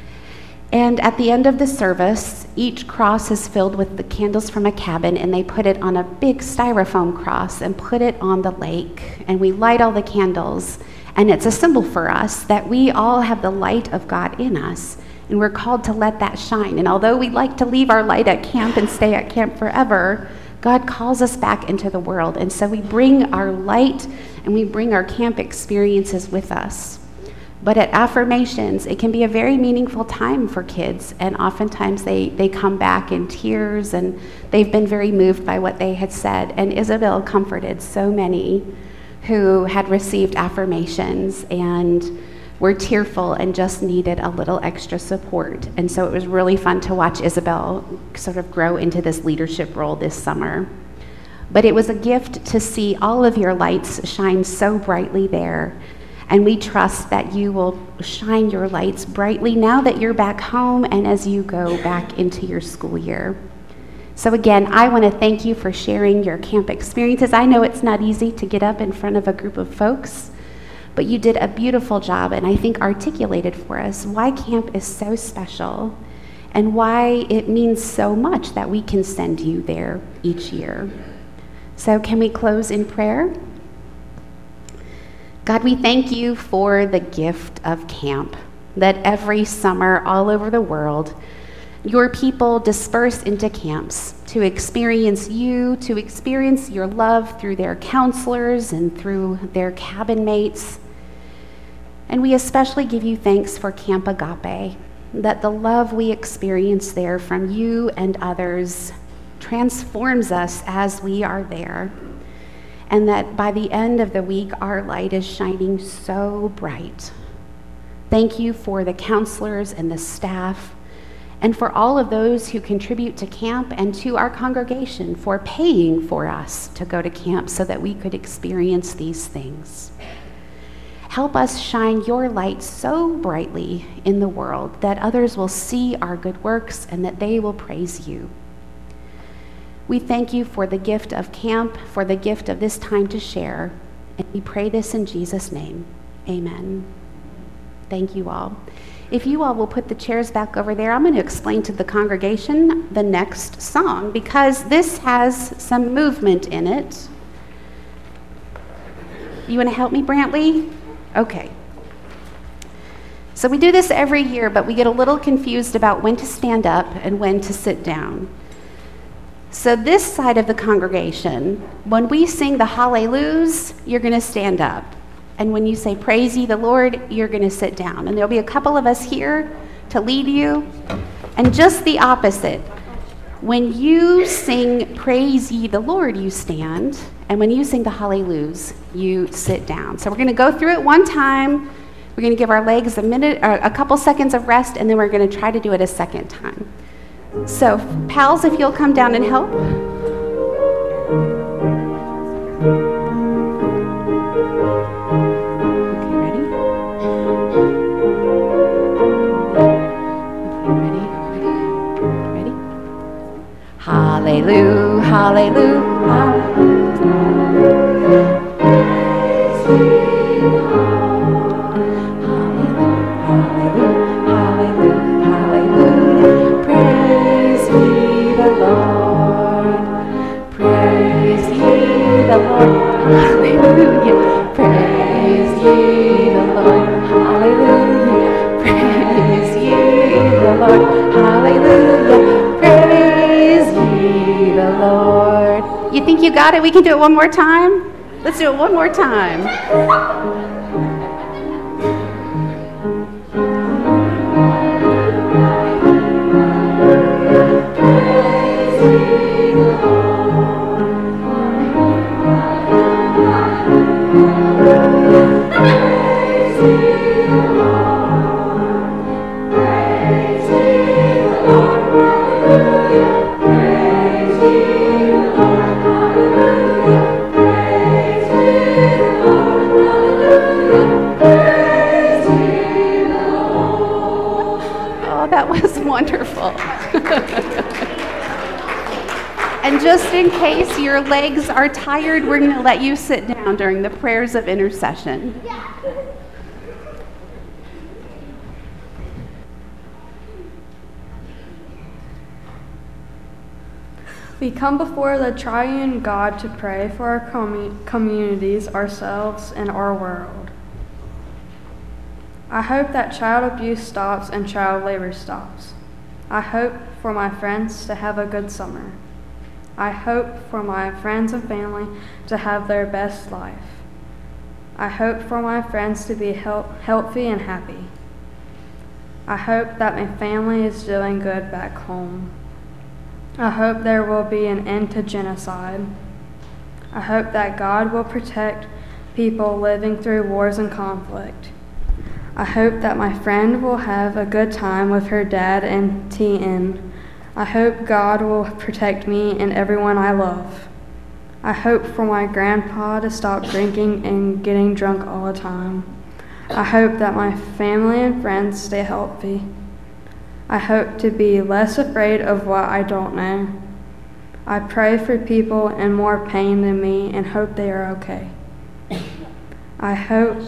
And at the end of the service, each cross is filled with the candles from a cabin, and they put it on a big styrofoam cross and put it on the lake, and we light all the candles, and it's a symbol for us that we all have the light of God in us, and we're called to let that shine. And although we like to leave our light at camp and stay at camp forever, God calls us back into the world, and so we bring our light and we bring our camp experiences with us. But at affirmations, it can be a very meaningful time for kids, and oftentimes they, they come back in tears, and they've been very moved by what they had said. And Isabel comforted so many who had received affirmations and were tearful and just needed a little extra support. And so it was really fun to watch Isabel sort of grow into this leadership role this summer. But it was a gift to see all of your lights shine so brightly there. And we trust that you will shine your lights brightly now that you're back home and as you go back into your school year. So again, I want to thank you for sharing your camp experiences. I know it's not easy to get up in front of a group of folks, but you did a beautiful job, and I think articulated for us why camp is so special and why it means so much that we can send you there each year. So can we close in prayer? God, we thank you for the gift of camp, that every summer all over the world, your people disperse into camps to experience you, to experience your love through their counselors and through their cabin mates. And we especially give you thanks for Camp Agape, that the love we experience there from you and others transforms us as we are there. And that by the end of the week, our light is shining so bright. Thank you for the counselors and the staff, and for all of those who contribute to camp and to our congregation for paying for us to go to camp so that we could experience these things. Help us shine your light so brightly in the world that others will see our good works and that they will praise you. We thank you for the gift of camp, for the gift of this time to share. And we pray this in Jesus' name. Amen. Thank you all. If you all will put the chairs back over there, I'm going to explain to the congregation the next song because this has some movement in it. You want to help me, Brantley? Okay. So we do this every year, but we get a little confused about when to stand up and when to sit down. So this side of the congregation, when we sing the Hallelujahs, you're going to stand up. And when you say praise ye the Lord, you're going to sit down. And there'll be a couple of us here to lead you. And just the opposite. When you sing praise ye the Lord, you stand. And when you sing the Hallelujahs, you sit down. So we're going to go through it one time. We're going to give our legs a minute, or a couple seconds of rest, and then we're going to try to do it a second time. So, pals, if you'll come down and help. Okay, ready? Okay, ready? Ready? Hallelujah, hallelujah, hallelujah. Hallelujah, praise ye the Lord, hallelujah, praise ye the Lord, hallelujah, praise ye the Lord. You think you got it? We can do it one more time? Let's do it one more time. Wonderful. And just in case your legs are tired, we're going to let you sit down during the prayers of intercession. We come before the triune God to pray for our com- communities, ourselves, and our world. I hope that child abuse stops and child labor stops. I hope for my friends to have a good summer. I hope for my friends and family to have their best life. I hope for my friends to be he- healthy and happy. I hope that my family is doing good back home. I hope there will be an end to genocide. I hope that God will protect people living through wars and conflict. I hope that my friend will have a good time with her dad and T N. I hope God will protect me and everyone I love. I hope for my grandpa to stop drinking and getting drunk all the time. I hope that my family and friends stay healthy. I hope to be less afraid of what I don't know. I pray for people in more pain than me and hope they are okay. I hope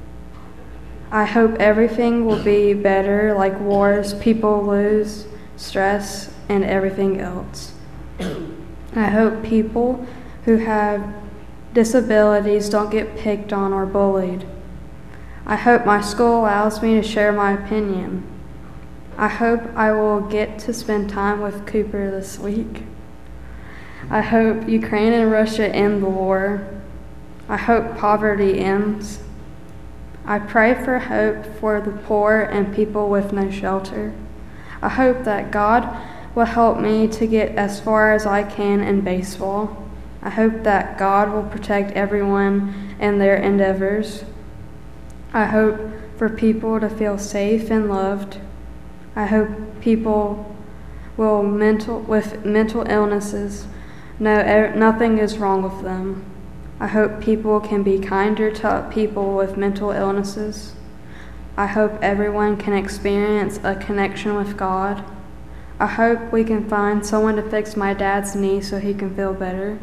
I hope everything will be better, like wars, people lose, stress, and everything else. I hope people who have disabilities don't get picked on or bullied. I hope my school allows me to share my opinion. I hope I will get to spend time with Cooper this week. I hope Ukraine and Russia end the war. I hope poverty ends. I pray for hope for the poor and people with no shelter. I hope that God will help me to get as far as I can in baseball. I hope that God will protect everyone in their endeavors. I hope for people to feel safe and loved. I hope people will mental with mental illnesses know nothing is wrong with them. I hope people can be kinder to people with mental illnesses. I hope everyone can experience a connection with God. I hope we can find someone to fix my dad's knee so he can feel better.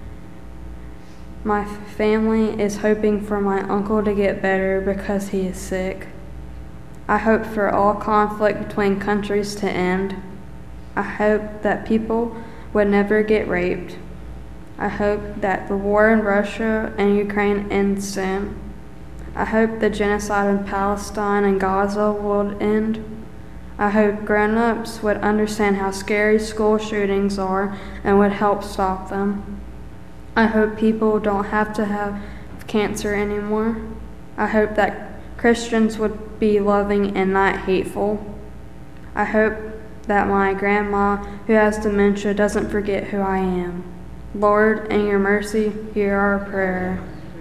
My family is hoping for my uncle to get better because he is sick. I hope for all conflict between countries to end. I hope that people would never get raped. I hope that the war in Russia and Ukraine ends soon. I hope the genocide in Palestine and Gaza will end. I hope grown-ups would understand how scary school shootings are and would help stop them. I hope people don't have to have cancer anymore. I hope that Christians would be loving and not hateful. I hope that my grandma who has dementia doesn't forget who I am. Lord, in your mercy, hear our prayer.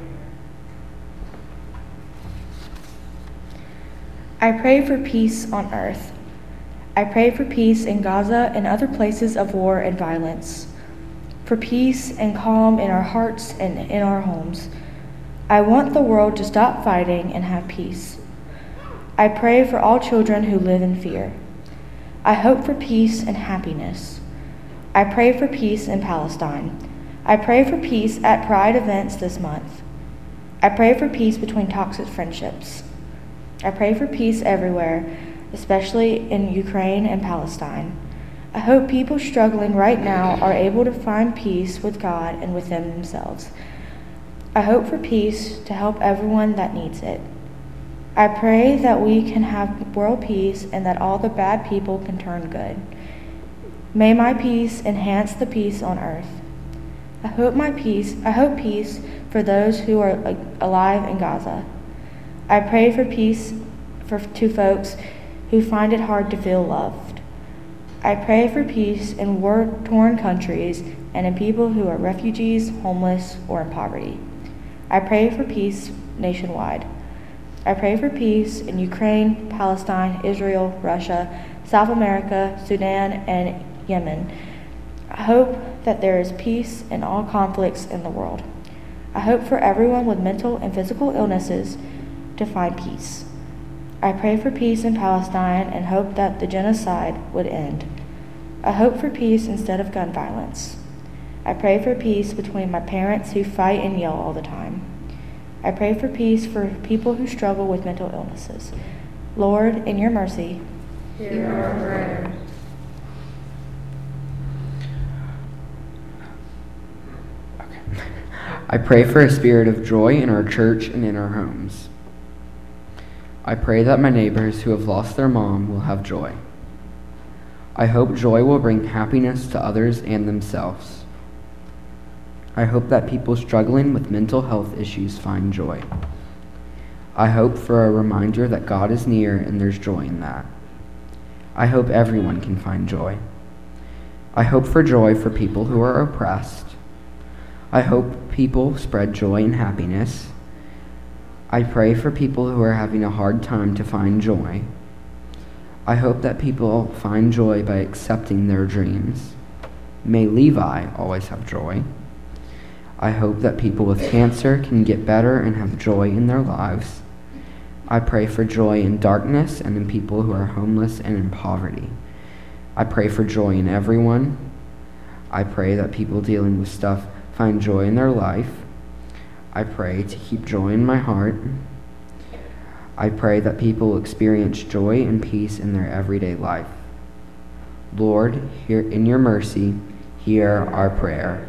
I pray for peace on earth. I pray for peace in Gaza and other places of war and violence, for peace and calm in our hearts and in our homes. I want the world to stop fighting and have peace. I pray for all children who live in fear. I hope for peace and happiness. I pray for peace in Palestine. I pray for peace at Pride events this month. I pray for peace between toxic friendships. I pray for peace everywhere, especially in Ukraine and Palestine. I hope people struggling right now are able to find peace with God and within themselves. I hope for peace to help everyone that needs it. I pray that we can have world peace and that all the bad people can turn good. May my peace enhance the peace on earth. I hope my peace, I hope peace for those who are alive in Gaza. I pray for peace for to folks who find it hard to feel loved. I pray for peace in war-torn countries and in people who are refugees, homeless, or in poverty. I pray for peace nationwide. I pray for peace in Ukraine, Palestine, Israel, Russia, South America, Sudan, and Yemen. I hope that there is peace in all conflicts in the world. I hope for everyone with mental and physical illnesses to find peace. I pray for peace in Palestine and hope that the genocide would end. I hope for peace instead of gun violence. I pray for peace between my parents who fight and yell all the time. I pray for peace for people who struggle with mental illnesses. Lord, in your mercy, hear our prayer. I pray for a spirit of joy in our church and in our homes. I pray that my neighbors who have lost their mom will have joy. I hope joy will bring happiness to others and themselves. I hope that people struggling with mental health issues find joy. I hope for a reminder that God is near and there's joy in that. I hope everyone can find joy. I hope for joy for people who are oppressed. I hope people spread joy and happiness. I pray for people who are having a hard time to find joy. I hope that people find joy by accepting their dreams. May Levi always have joy. I hope that people with cancer can get better and have joy in their lives. I pray for joy in darkness and in people who are homeless and in poverty. I pray for joy in everyone. I pray that people dealing with stuff find joy in their life. I pray to keep joy in my heart. I pray that people experience joy and peace in their everyday life. Lord, hear, in your mercy, hear our prayer.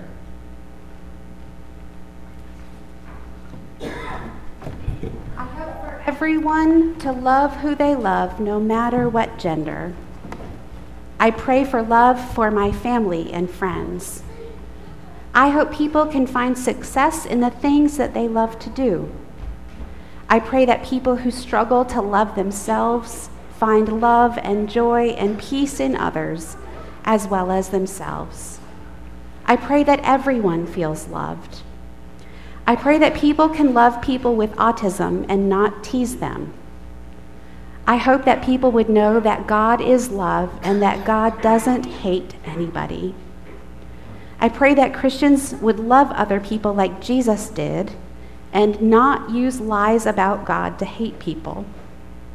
I hope for everyone to love who they love, no matter what gender. I pray for love for my family and friends. I hope people can find success in the things that they love to do. I pray that people who struggle to love themselves find love and joy and peace in others, as well as themselves. I pray that everyone feels loved. I pray that people can love people with autism and not tease them. I hope that people would know that God is love and that God doesn't hate anybody. I pray that Christians would love other people like Jesus did and not use lies about God to hate people.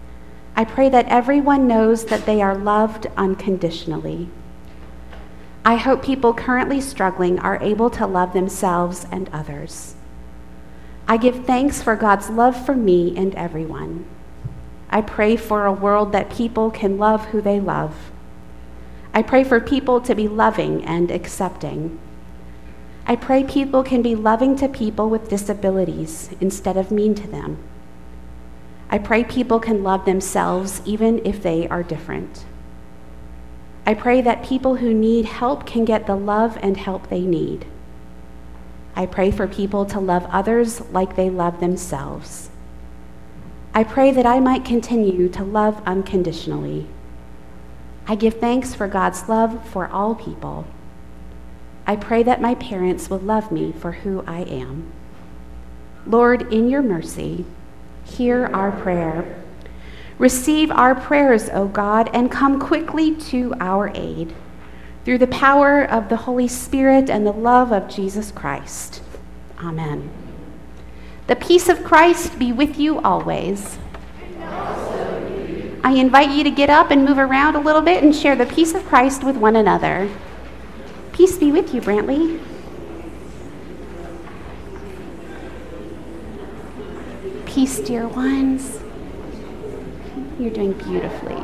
I pray that everyone knows that they are loved unconditionally. I hope people currently struggling are able to love themselves and others. I give thanks for God's love for me and everyone. I pray for a world that people can love who they love. I pray for people to be loving and accepting. I pray people can be loving to people with disabilities instead of mean to them. I pray people can love themselves even if they are different. I pray that people who need help can get the love and help they need. I pray for people to love others like they love themselves. I pray that I might continue to love unconditionally. I give thanks for God's love for all people. I pray that my parents will love me for who I am. Lord, in your mercy, hear our prayer. Receive our prayers, O God, and come quickly to our aid. Through the power of the Holy Spirit and the love of Jesus Christ. Amen. The peace of Christ be with you always. I invite you to get up and move around a little bit and share the peace of Christ with one another. Peace be with you, Brantley. Peace, dear ones. You're doing beautifully.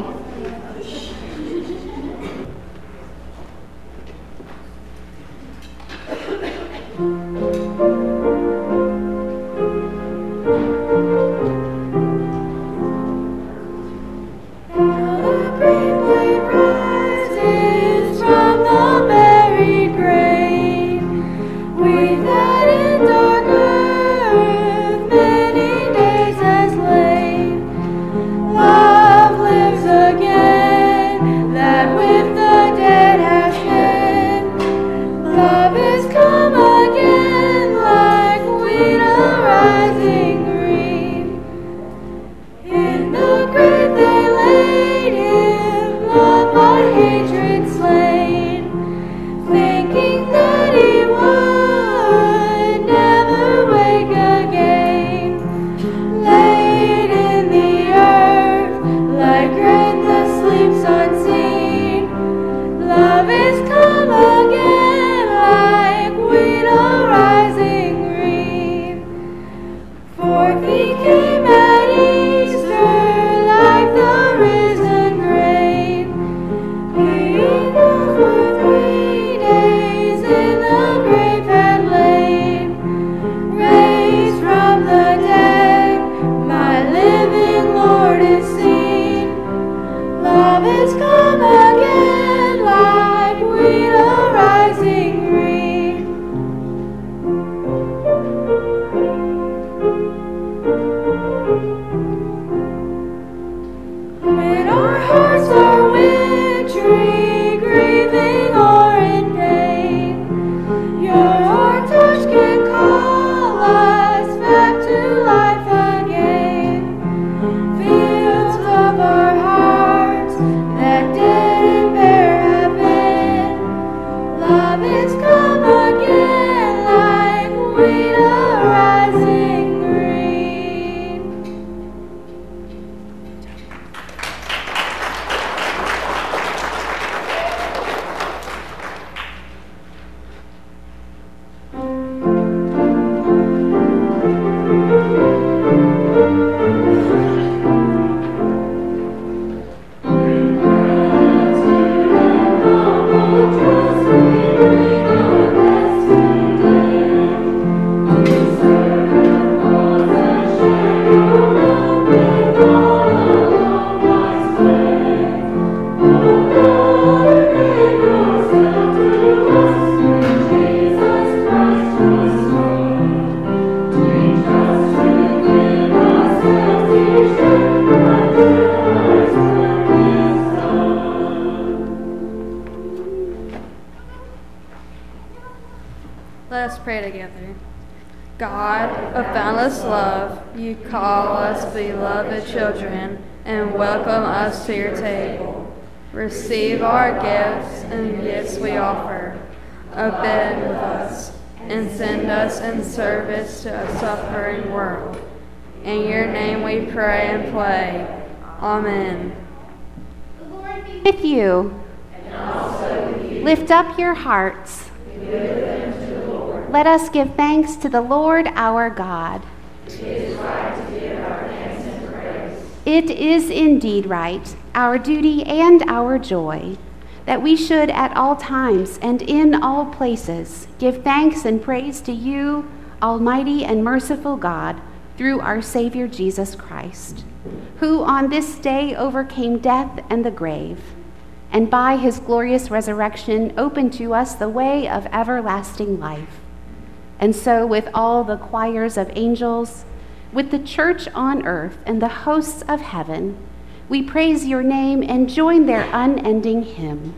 Let us pray together. God, of boundless love, you call us beloved children and welcome us to your table. Receive our gifts and gifts we offer. Abide with us and send us in service to a suffering world. In your name we pray and play. Amen. The Lord be with you. And also with you. Lift up your hearts. We lift them to the Lord. Let us give thanks to the Lord our God. It is right to give our thanks and praise. It is indeed right, our duty and our joy, that we should at all times and in all places give thanks and praise to you, Almighty and merciful God, through our Savior Jesus Christ, who on this day overcame death and the grave, and by his glorious resurrection opened to us the way of everlasting life. And so with all the choirs of angels, with the church on earth and the hosts of heaven, we praise your name and join their unending hymn.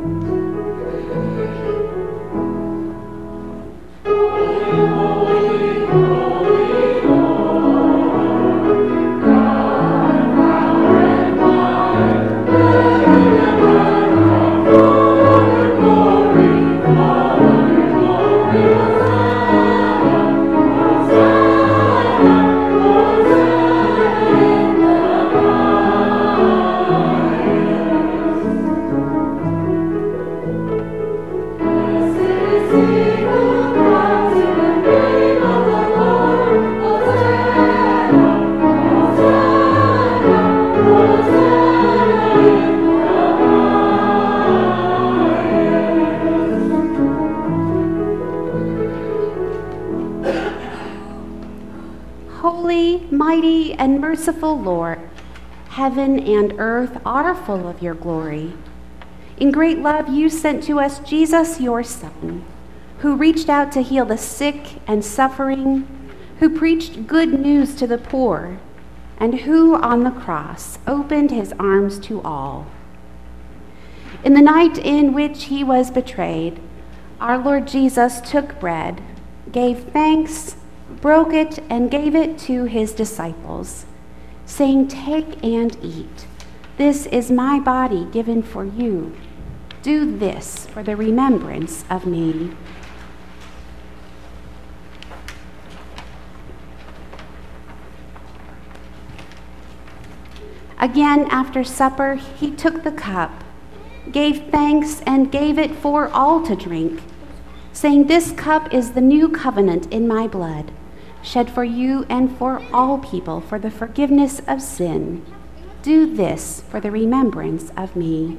Holy, mighty, and merciful Lord, heaven and earth are full of your glory. In great love, you sent to us Jesus, your Son, who reached out to heal the sick and suffering, who preached good news to the poor, and who on the cross opened his arms to all. In the night in which he was betrayed, our Lord Jesus took bread, gave thanks, broke it, and gave it to his disciples, saying, "Take and eat. This is my body given for you. Do this for the remembrance of me." Again, after supper, he took the cup, gave thanks, and gave it for all to drink, saying, "This cup is the new covenant in my blood, shed for you and for all people for the forgiveness of sin. Do this for the remembrance of me."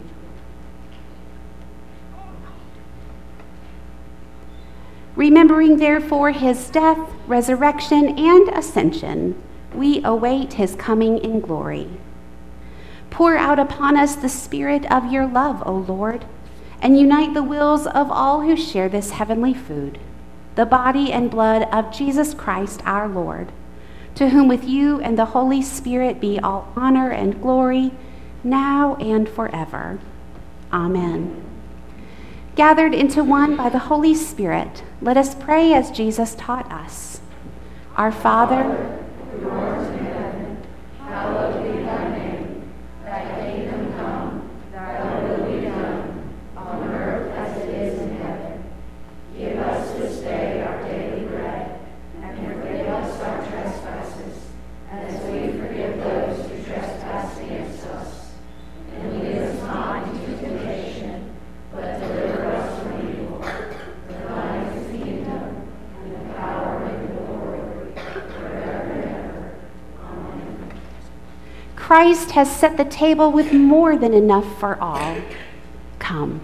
Remembering therefore his death, resurrection, and ascension, we await his coming in glory. Pour out upon us the spirit of your love, O Lord, and unite the wills of all who share this heavenly food, the body and blood of Jesus Christ our Lord, to whom with you and the Holy Spirit be all honor and glory, now and forever. Amen. Gathered into one by the Holy Spirit, let us pray as Jesus taught us. Our Father, who art in heaven, hallowed be thy name. Thy kingdom come, thy will be done, on earth as it is in heaven. Give us this day our daily bread, and forgive us our trespasses, as we forgive those who trespass against us. And lead us not into temptation, but deliver us from evil. For thine is the kingdom, and the power, and the glory, forever and ever. Amen. Christ has set the table with more than enough for all. Come.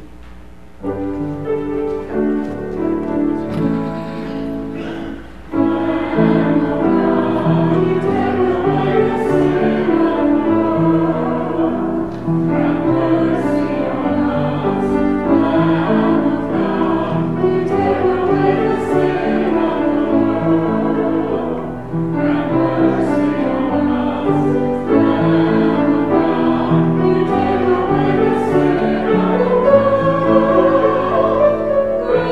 Thank you.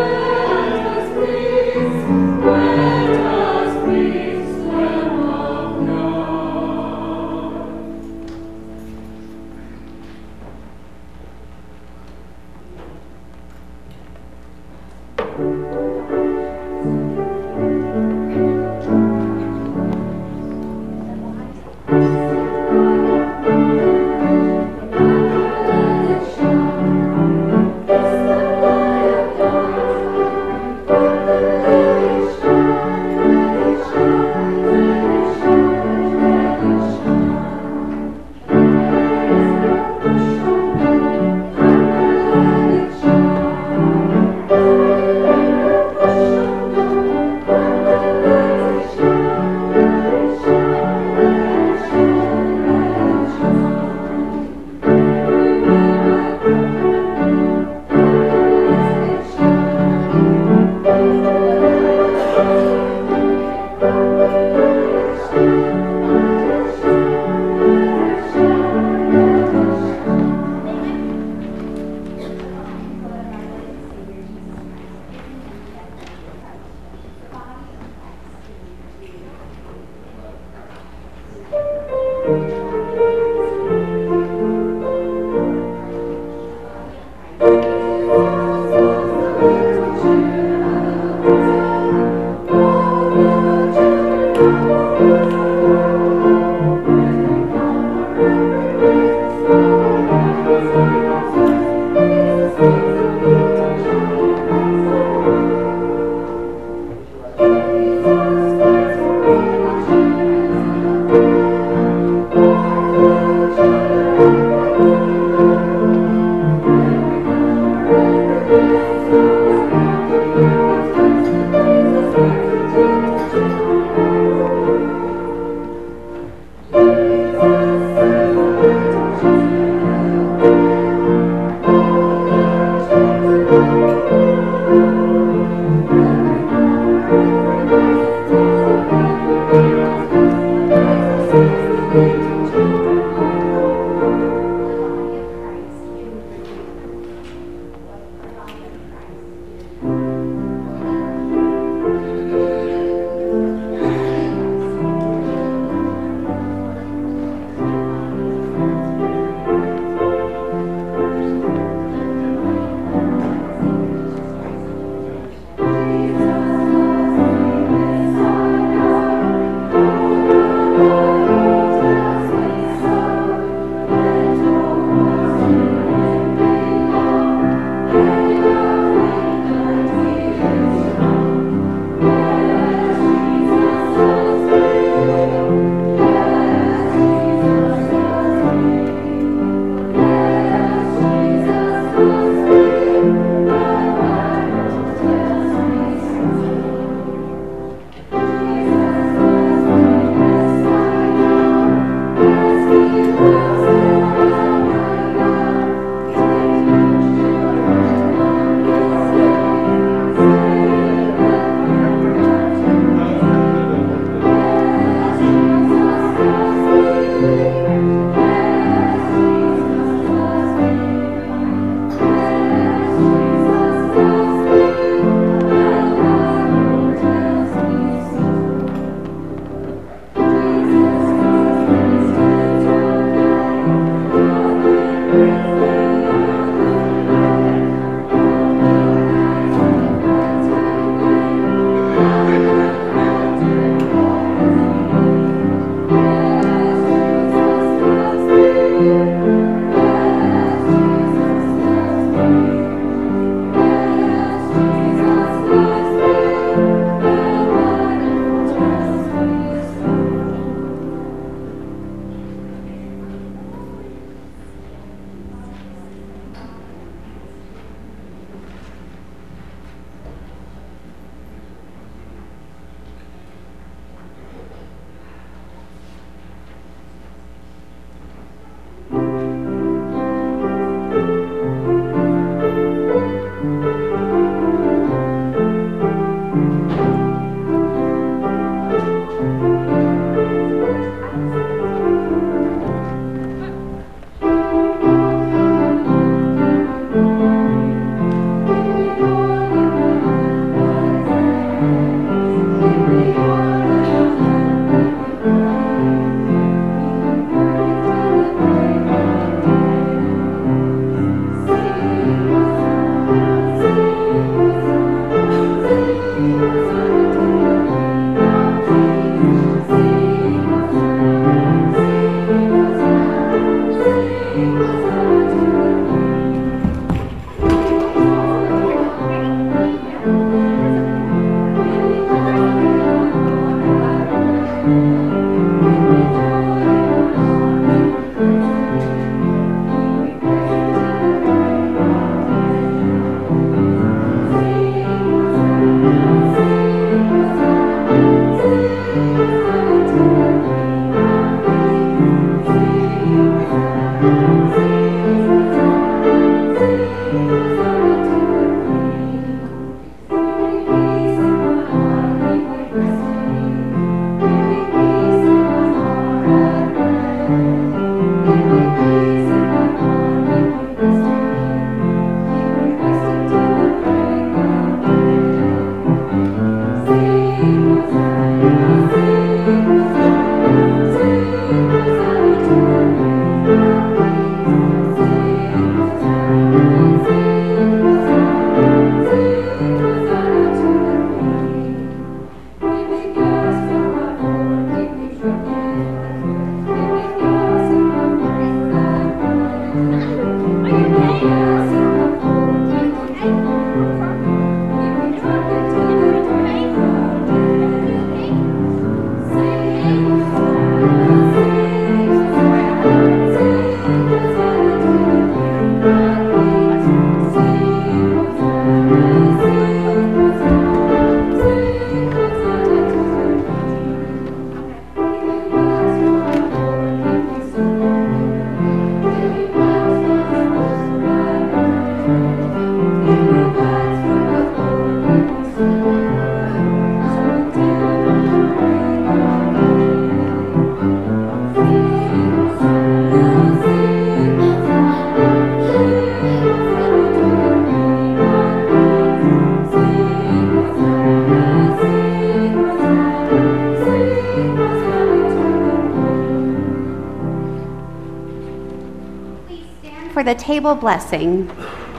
the table blessing.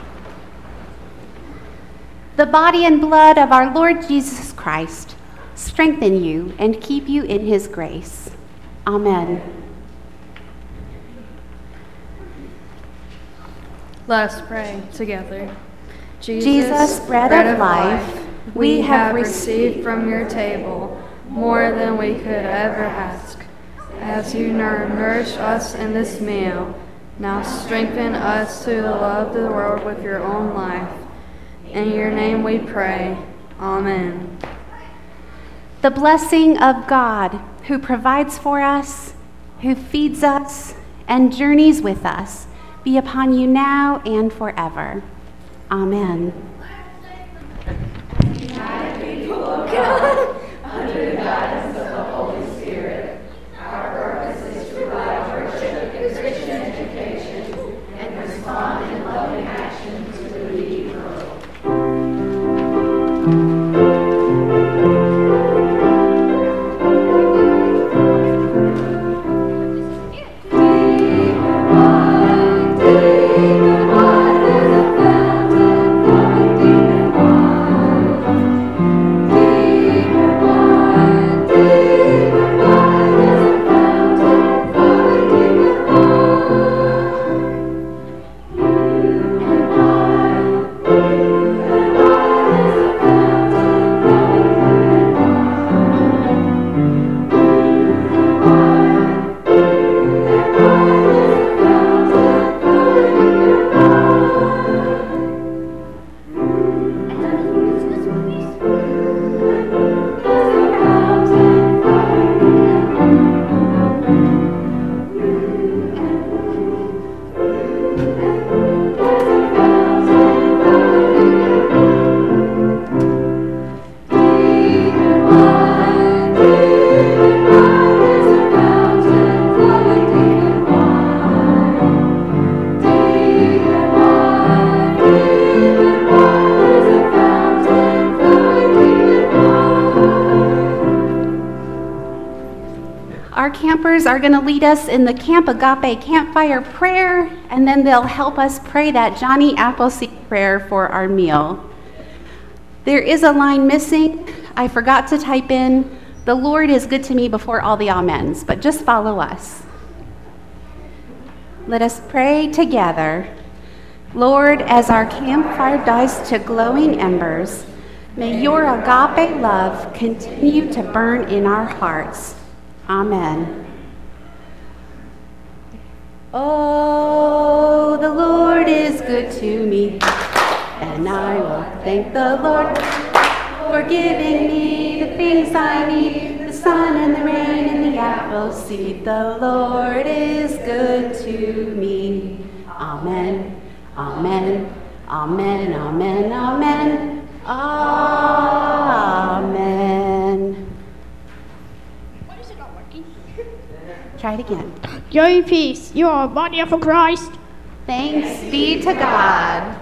The body and blood of our Lord Jesus Christ strengthen you and keep you in his grace. Amen. Let us pray together. Jesus, Jesus, bread of life, we have received from your table more than we could ever ask. As you nour- nourish us in this meal, now strengthen us to love the world with your own life. In your name we pray. Amen. The blessing of God, who provides for us, who feeds us, and journeys with us, be upon you now and forever. Amen. United people of God, under the guidance of the Holy Spirit, our purpose is to provide worship and Christian education and respond in loving action to the needy world. Our campers are going to lead us in the Camp Agape Campfire Prayer, and then they'll help us pray that Johnny Appleseed prayer for our meal. There is a line missing. I forgot to type in, "The Lord is good to me," before all the amens, but just follow us. Let us pray together. Lord, as our campfire dies to glowing embers, may your agape love continue to burn in our hearts. Amen. Oh, the Lord is good to me, and I will thank the Lord for giving me the things I need, the sun and the rain and the apple seed. The Lord is good to me. Amen, amen, amen, amen, amen, amen. Try it again. Go in peace. You are a body of Christ. Thanks be to God.